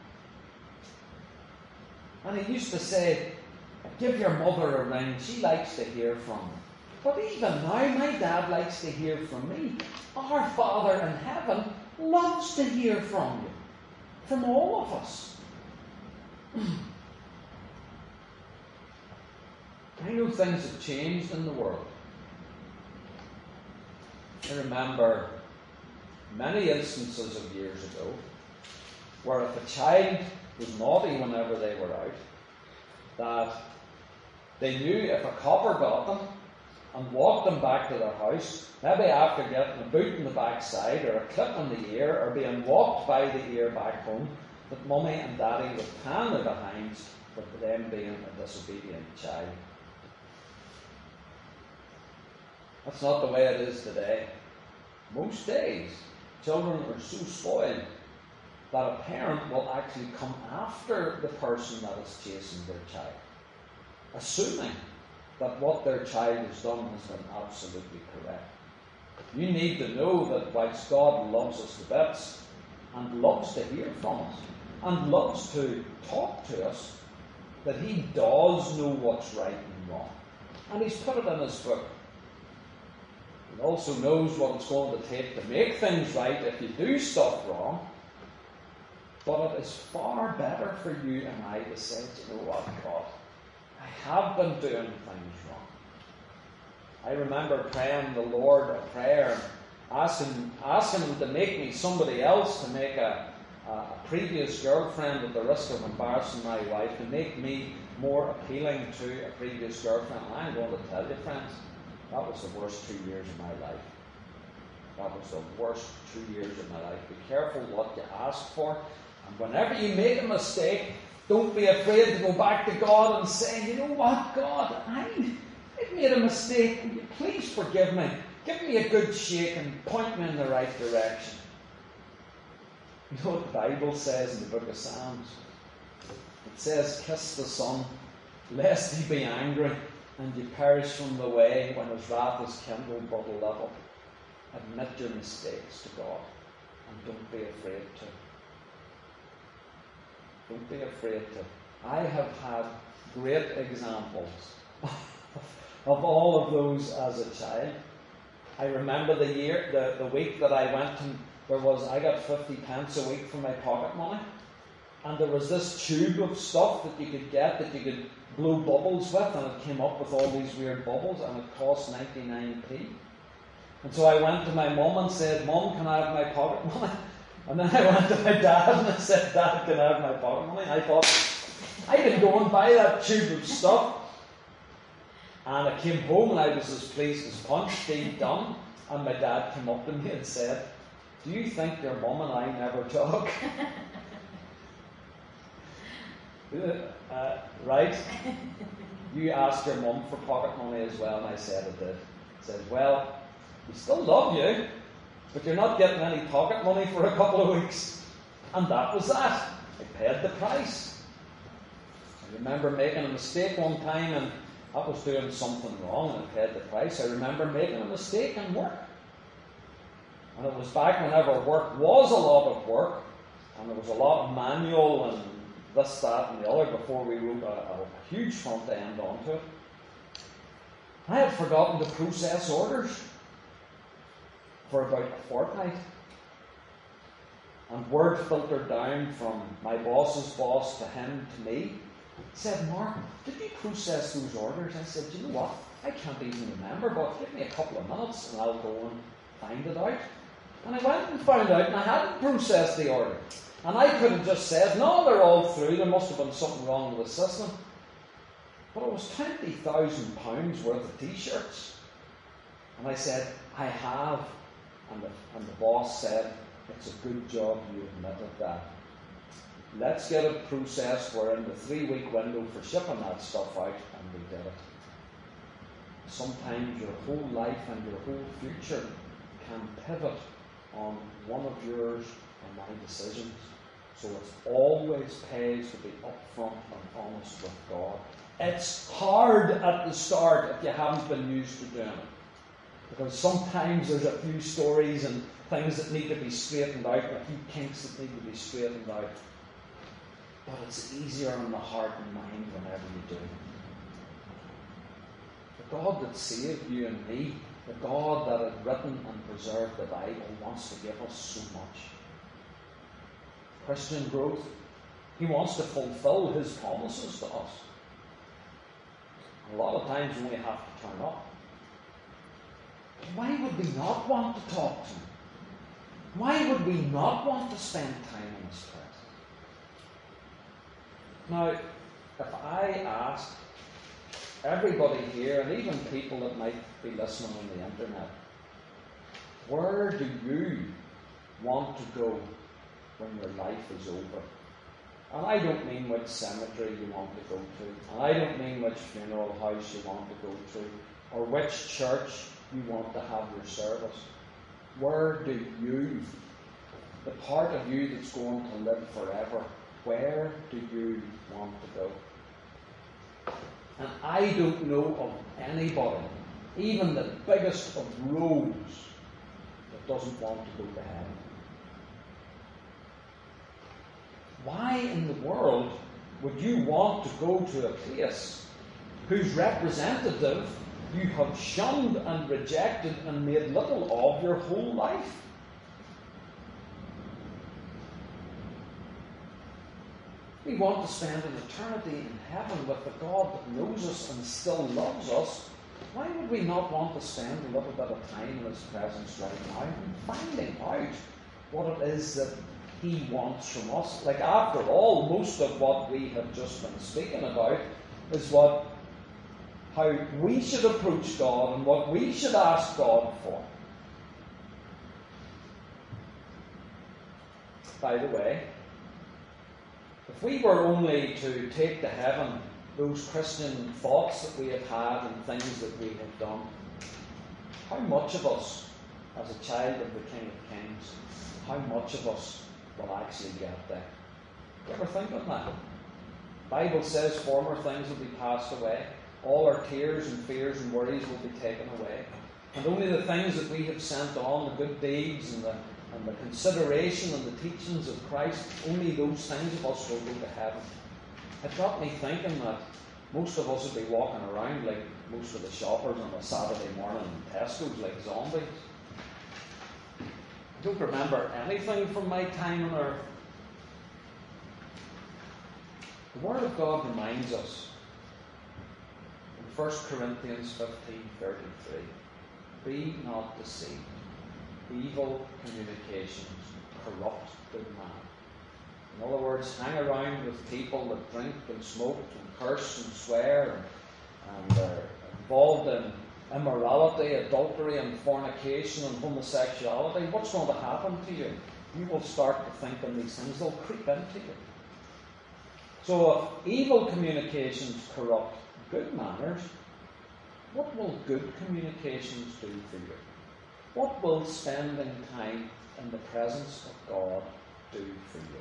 S2: And he used to say, give your mother a ring, she likes to hear from you. But even now, my dad likes to hear from me. Our Father in heaven loves to hear from you, from all of us. I know things have changed in the world. I remember many instances of years ago where if a child was naughty whenever they were out, that they knew if a copper got them and walked them back to their house, maybe after getting a boot in the backside or a clip in the ear or being walked by the ear back home, that mummy and daddy would pan their behinds for them being a disobedient child. That's not the way it is today. Most days, children are so spoiled that a parent will actually come after the person that is chasing their child, assuming that what their child has done has been absolutely correct. You need to know that whilst God loves us to bits and loves to hear from us and loves to talk to us, that He does know what's right and wrong. And He's put it in His book. He also knows what it's going to take to make things right if you do stuff wrong. But it is far better for you and I to say, you know what, God, I have been doing things wrong. I remember praying the Lord a prayer, asking, asking Him to make me somebody else, to make a, a previous girlfriend at the risk of embarrassing my wife, to make me more appealing to a previous girlfriend. And I'm going to tell you, friends, that was the worst two years of my life. That was the worst two years of my life. Be careful what you ask for. And whenever you make a mistake, don't be afraid to go back to God and say, you know what, God, I, I've made a mistake. Will you please forgive me? Give me a good shake and point me in the right direction. You know what the Bible says in the book of Psalms? It says, kiss the Son, lest he be angry, and you perish from the way when his wrath is kindled but a little. Admit your mistakes to God, and don't be afraid to. Don't be afraid to. I have had great examples of all of those as a child. I remember the year, the, the week that I went and there was, I got fifty pence a week for my pocket money. And there was this tube of stuff that you could get that you could blow bubbles with, and it came up with all these weird bubbles, and it cost ninety-nine p. And so I went to my mum and said, Mum, can I have my pocket money? And then I went to my dad and I said, Dad, can I have my pocket money? And I thought, I can go and buy that tube of stuff. And I came home and I was as pleased as punch, deed done. And my dad came up to me and said, do you think your mum and I never talk? uh, right? You asked your mum for pocket money as well, and I said I did. I said, well, we still love you, but you're not getting any pocket money for a couple of weeks. And that was that. I paid the price. I remember making a mistake one time, and that was doing something wrong, and I paid the price. I remember making a mistake in work. And it was back whenever work was a lot of work, and there was a lot of manual and this, that, and the other before we wrote a, a, a huge front end onto it. I had forgotten to process orders for about a fortnight. And word filtered down from my boss's boss to him to me. He said, Mark, did you process those orders? I said, you know what? I can't even remember, but give me a couple of minutes and I'll go and find it out. And I went and found out, and I hadn't processed the order. And I could have just said, no, they're all through, there must have been something wrong with the system. But it was twenty thousand pounds worth of t-shirts. And I said, I have. And the, and the boss said, it's a good job you admitted that. Let's get it processed. We're in the three-week window for shipping that stuff out, and we did it. Sometimes your whole life and your whole future can pivot on one of yours or my decisions. So it always pays to be upfront and honest with God. It's hard at the start if you haven't been used to doing it. Because sometimes there's a few stories and things that need to be straightened out, a few kinks that need to be straightened out. But it's easier on the heart and mind whenever you do. the God that saved you and me, the God that had written and preserved the Bible, wants to give us so much. Christian growth. He wants to fulfill His promises to us. A lot of times we have to turn up. Why would we not want to talk to Him? Why would we not want to spend time in His presence? Now, if I asked everybody here, and even people that might be listening on the internet, where do you want to go when your life is over? And I don't mean which cemetery you want to go to, and I don't mean which funeral house you want to go to, or which church you want to have your service. Where do you, the part of you that's going to live forever, where do you want to go? And I don't know of anybody, even the biggest of rogues, that doesn't want to go to heaven. Why in the world would you want to go to a place whose representative you have shunned and rejected and made little of your whole life? We want to spend an eternity in heaven with the God that knows us and still loves us. Why would we not want to spend a little bit of time in His presence right now and finding out what it is that He wants from us? Like, after all, most of what we have just been speaking about is what how we should approach God and what we should ask God for. By the way, if we were only to take to heaven those Christian thoughts that we have had and things that we have done, how much of us, as a child of the King of Kings, how much of us will actually get there? Do you ever think of that? The Bible says former things will be passed away. All our tears and fears and worries will be taken away. And only the things that we have sent on, the good deeds and the, and the consideration and the teachings of Christ, only those things of us will go to heaven. It got me thinking that most of us would be walking around like most of the shoppers on a Saturday morning in Tesco's, like zombies. I don't remember anything from my time on earth. The Word of God reminds us in First Corinthians fifteen thirty-three, be not deceived. Evil communications corrupt good man. In other words, hang around with people that drink and smoke and curse and swear and, and are involved in immorality, adultery and fornication and homosexuality. What's going to happen to you? You will start to think on these things. They'll creep into you. So if evil communications corrupt good manners, what will good communications do for you? What will spending time in the presence of God do for you?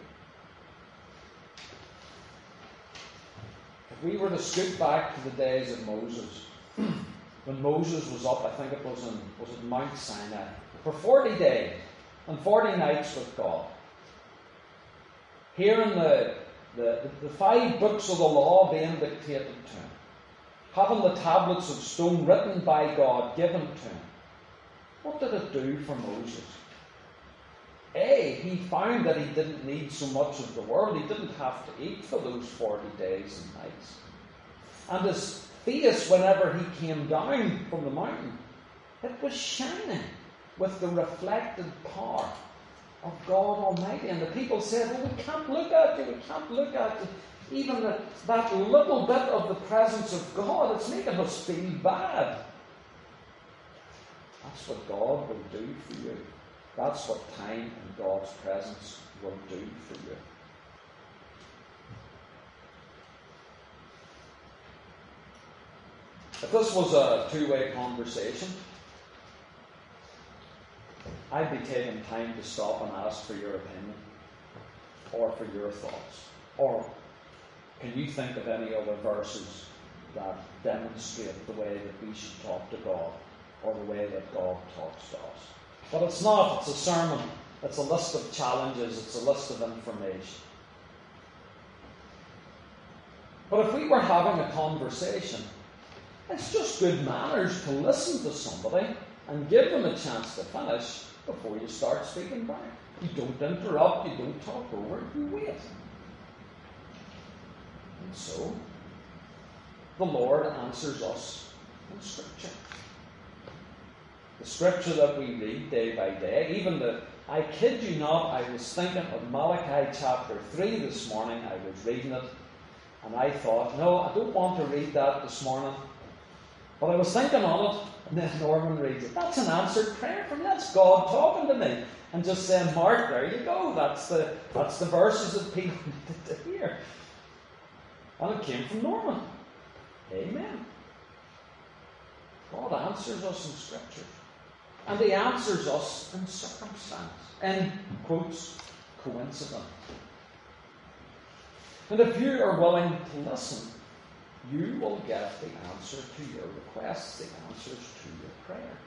S2: If we were to scoot back to the days of Moses, when Moses was up, I think it was in was it Mount Sinai, for forty days and forty nights with God, hearing the, the, the five books of the law being dictated to him, having the tablets of stone written by God given to him, what did it do for Moses? A, he found that he didn't need so much of the world. He didn't have to eat for those forty days and nights. And his face, whenever he came down from the mountain, it was shining with the reflected power of God Almighty. And the people said, well, we can't look at you, we can't look at you. Even the, that little bit of the presence of God, it's making us feel bad. That's what God will do for you. That's what time in God's presence will do for you. If this was a two-way conversation, I'd be taking time to stop and ask for your opinion or for your thoughts. Or can you think of any other verses that demonstrate the way that we should talk to God or the way that God talks to us? But it's not. It's a sermon. It's a list of challenges. It's a list of information. But if we were having a conversation, It's just good manners to listen to somebody and give them a chance to finish before you start speaking back. You don't interrupt, you don't talk over, you wait. And so, the Lord answers us in Scripture. The Scripture that we read day by day, even the, I kid you not, I was thinking of Malachi chapter three this morning. I was reading it, and I thought, no, I don't want to read that this morning. But I was thinking on it, and then Norman reads it. That's an answered prayer from me. That's God talking to me. And just saying, Mark, there you go. That's the, that's the verses that people needed to hear. And it came from Norman. Amen. God answers us in Scripture. And He answers us in circumstance. In, quotes, coincidence. And if you are willing to listen, you will get the answer to your requests, the answers to your prayers.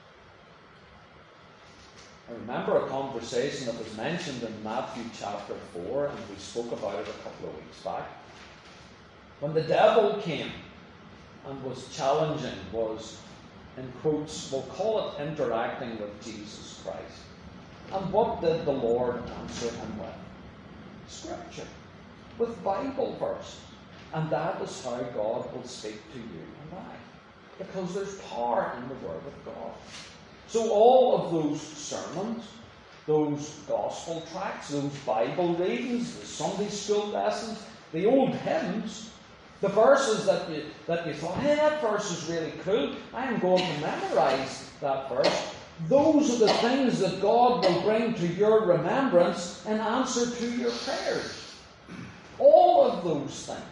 S2: I remember a conversation that was mentioned in Matthew chapter four, and we spoke about it a couple of weeks back. When the devil came and was challenging, was, in quotes, we'll call it interacting with Jesus Christ. And what did the Lord answer him with? Scripture. With Bible verses. And that is how God will speak to you and I. Because there's power in the Word of God. So all of those sermons, those gospel tracts, those Bible readings, the Sunday school lessons, the old hymns, the verses that you, that you thought, hey, that verse is really cool, I am going to memorize that verse. Those are the things that God will bring to your remembrance in answer to your prayers. All of those things.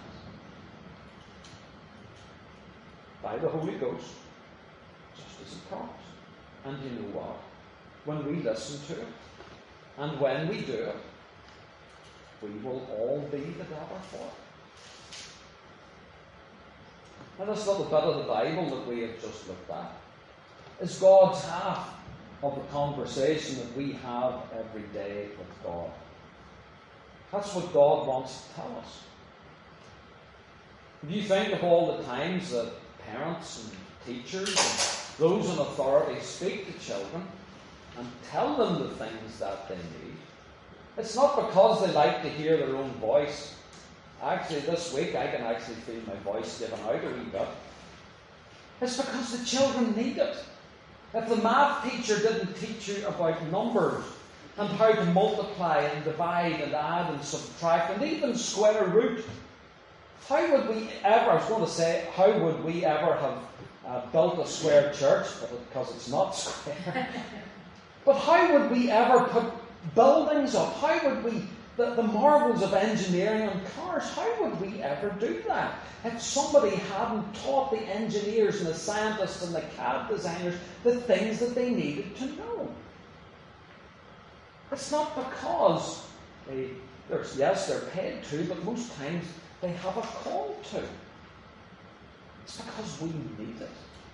S2: By the Holy Ghost, just as He promised. And you know what? When we listen to it, and when we do it, we will all be the better for it. Now, this little bit of the Bible that we have just looked at is God's half of the conversation that we have every day with God. That's what God wants to tell us. If you think of all the times that parents and teachers and those in authority speak to children and tell them the things that they need, it's not because they like to hear their own voice. Actually, this week I can actually feel my voice giving out a wee bit. It's because the children need it. If the math teacher didn't teach you about numbers and how to multiply and divide and add and subtract and even square root, how would we ever, I was going to say, how would we ever have uh, built a square church, because it's not square. But how would we ever put buildings up? How would we, the, the marvels of engineering and cars, how would we ever do that if somebody hadn't taught the engineers and the scientists and the C A D designers the things that they needed to know? It's not because they, there's, yes, they're paid to, but most times they have a call to. It's because we need it.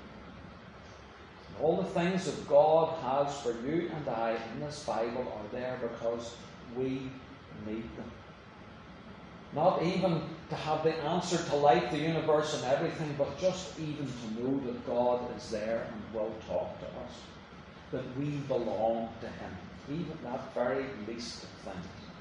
S2: And all the things that God has for you and I in this Bible are there because we need them. Not even to have the answer to life, the universe and everything, but just even to know that God is there and will talk to us. That we belong to Him. Even that very least of things.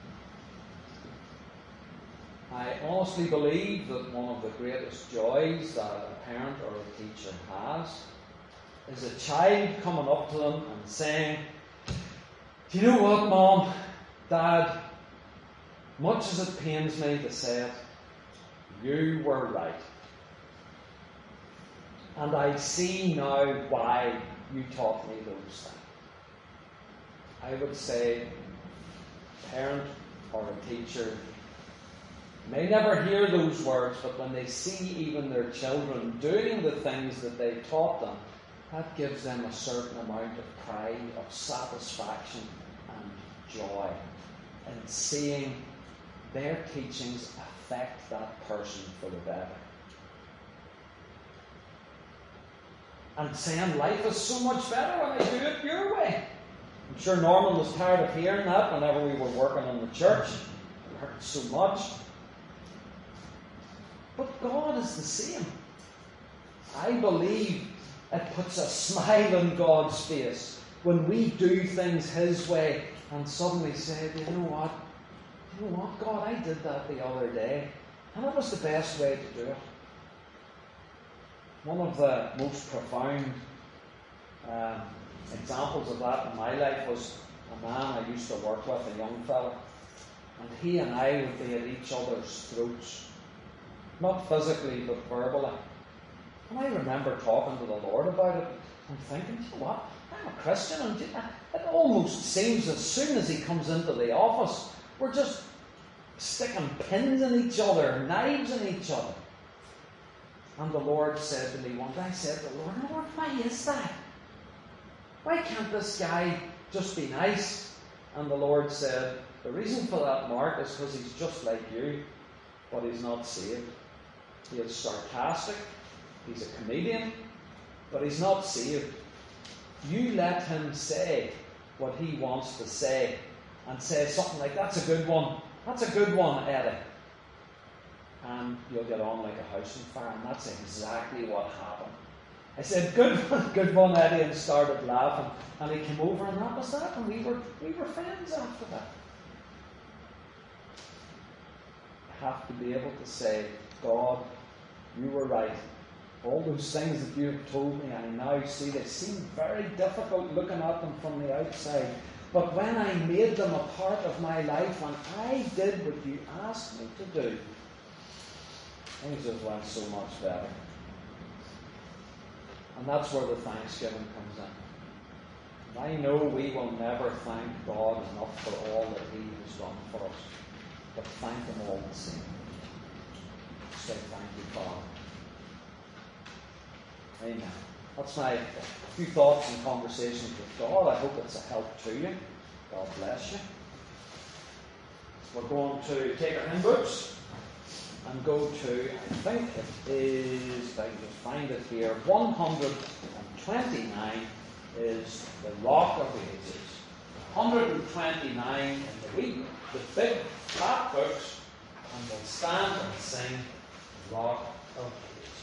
S2: I honestly believe that one of the greatest joys that a parent or a teacher has is a child coming up to them and saying, do you know what, Mom, Dad, much as it pains me to say it, you were right. And I see now why you taught me those things. I would say a parent or a teacher may never hear those words, but when they see even their children doing the things that they taught them, that gives them a certain amount of pride, of satisfaction and joy in seeing their teachings affect that person for the better. And saying life is so much better when I do it your way. I'm sure Norman was tired of hearing that whenever we were working in the church. It hurt so much. But God is the same. I believe it puts a smile on God's face when we do things His way and suddenly say, you know what? You know what, God, I did that the other day, and it was the best way to do it. One of the most profound um, examples of that in my life was a man I used to work with, a young fella, and he and I would be at each other's throats, not physically but verbally. And I remember talking to the Lord about it and thinking, you know what, I'm a Christian, and it almost seems as soon as he comes into the office, we're just sticking pins in each other, knives in each other. And the Lord said to me one day, I said to the Lord, Lord, why is that? Why can't this guy just be nice? And the Lord said, the reason for that, Mark, is because he's just like you, but he's not saved. He is sarcastic, he's a comedian, but he's not saved. You let him say what he wants to say, and say something like, that's a good one, that's a good one, Eddie. And you'll get on like a house on fire, and that's exactly what happened. I said, good one, good one, Eddie, and started laughing. And he came over, and that was that, and we were we were friends after that. You have to be able to say, God, you were right. All those things that you have told me, I now see, they seem very difficult looking at them from the outside. But when I made them a part of my life, when I did what you asked me to do, things just went so much better. And that's where the thanksgiving comes in. And I know we will never thank God enough for all that He has done for us. But thank Him all the same. Say thank you, Father. Amen. That's my few thoughts and conversations with God. I hope it's a help to you. God bless you. We're going to take our hymn books and go to, I think it is, if I can just find it here, one hundred twenty-nine is the Rock of Ages. one hundred twenty-nine in the wee, the big flat books, and we'll stand and sing the Rock of Ages.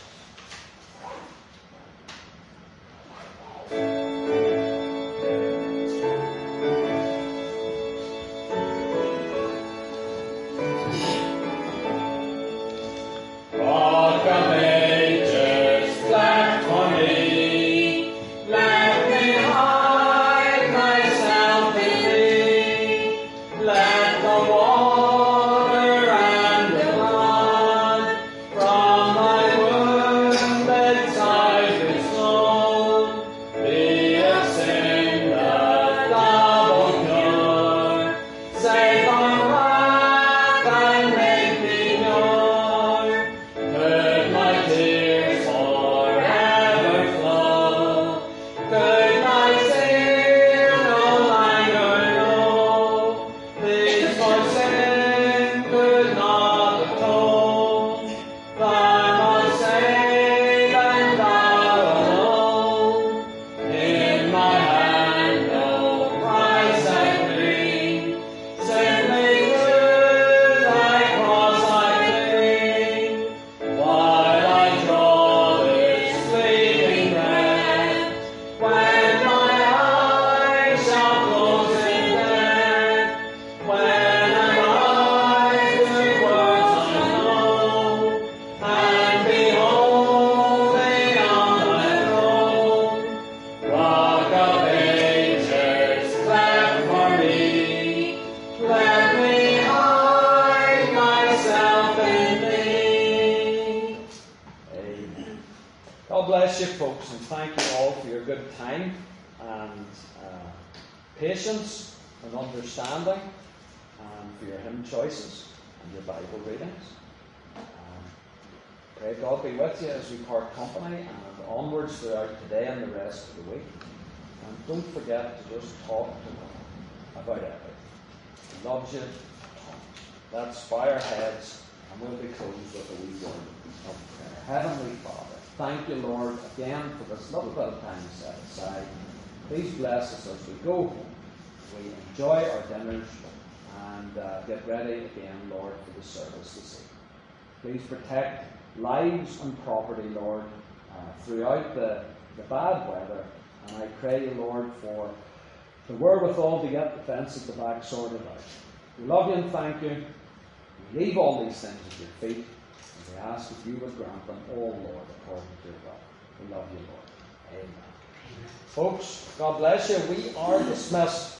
S2: Patience and understanding, and for your hymn choices and your Bible readings. Um, pray God be with you as we part company and onwards throughout today and the rest of the week. And don't forget to just talk to God about everything. He loves you. Let's bow our heads, and we'll be closed with a wee word of prayer. Heavenly Father, thank you, Lord, again for this little bit of time set aside. Please bless us as we go home. We enjoy our dinners and uh, get ready again, Lord, for the service this evening. Please protect lives and property, Lord, uh, throughout the, the bad weather. And I pray you, Lord, for the wherewithal to get the fence at the back sorted out. We love you and thank you. We leave all these things at your feet, and we ask that you would grant them all, Lord, according to your will. We love you, Lord. Amen. Folks, God bless you. We are dismissed.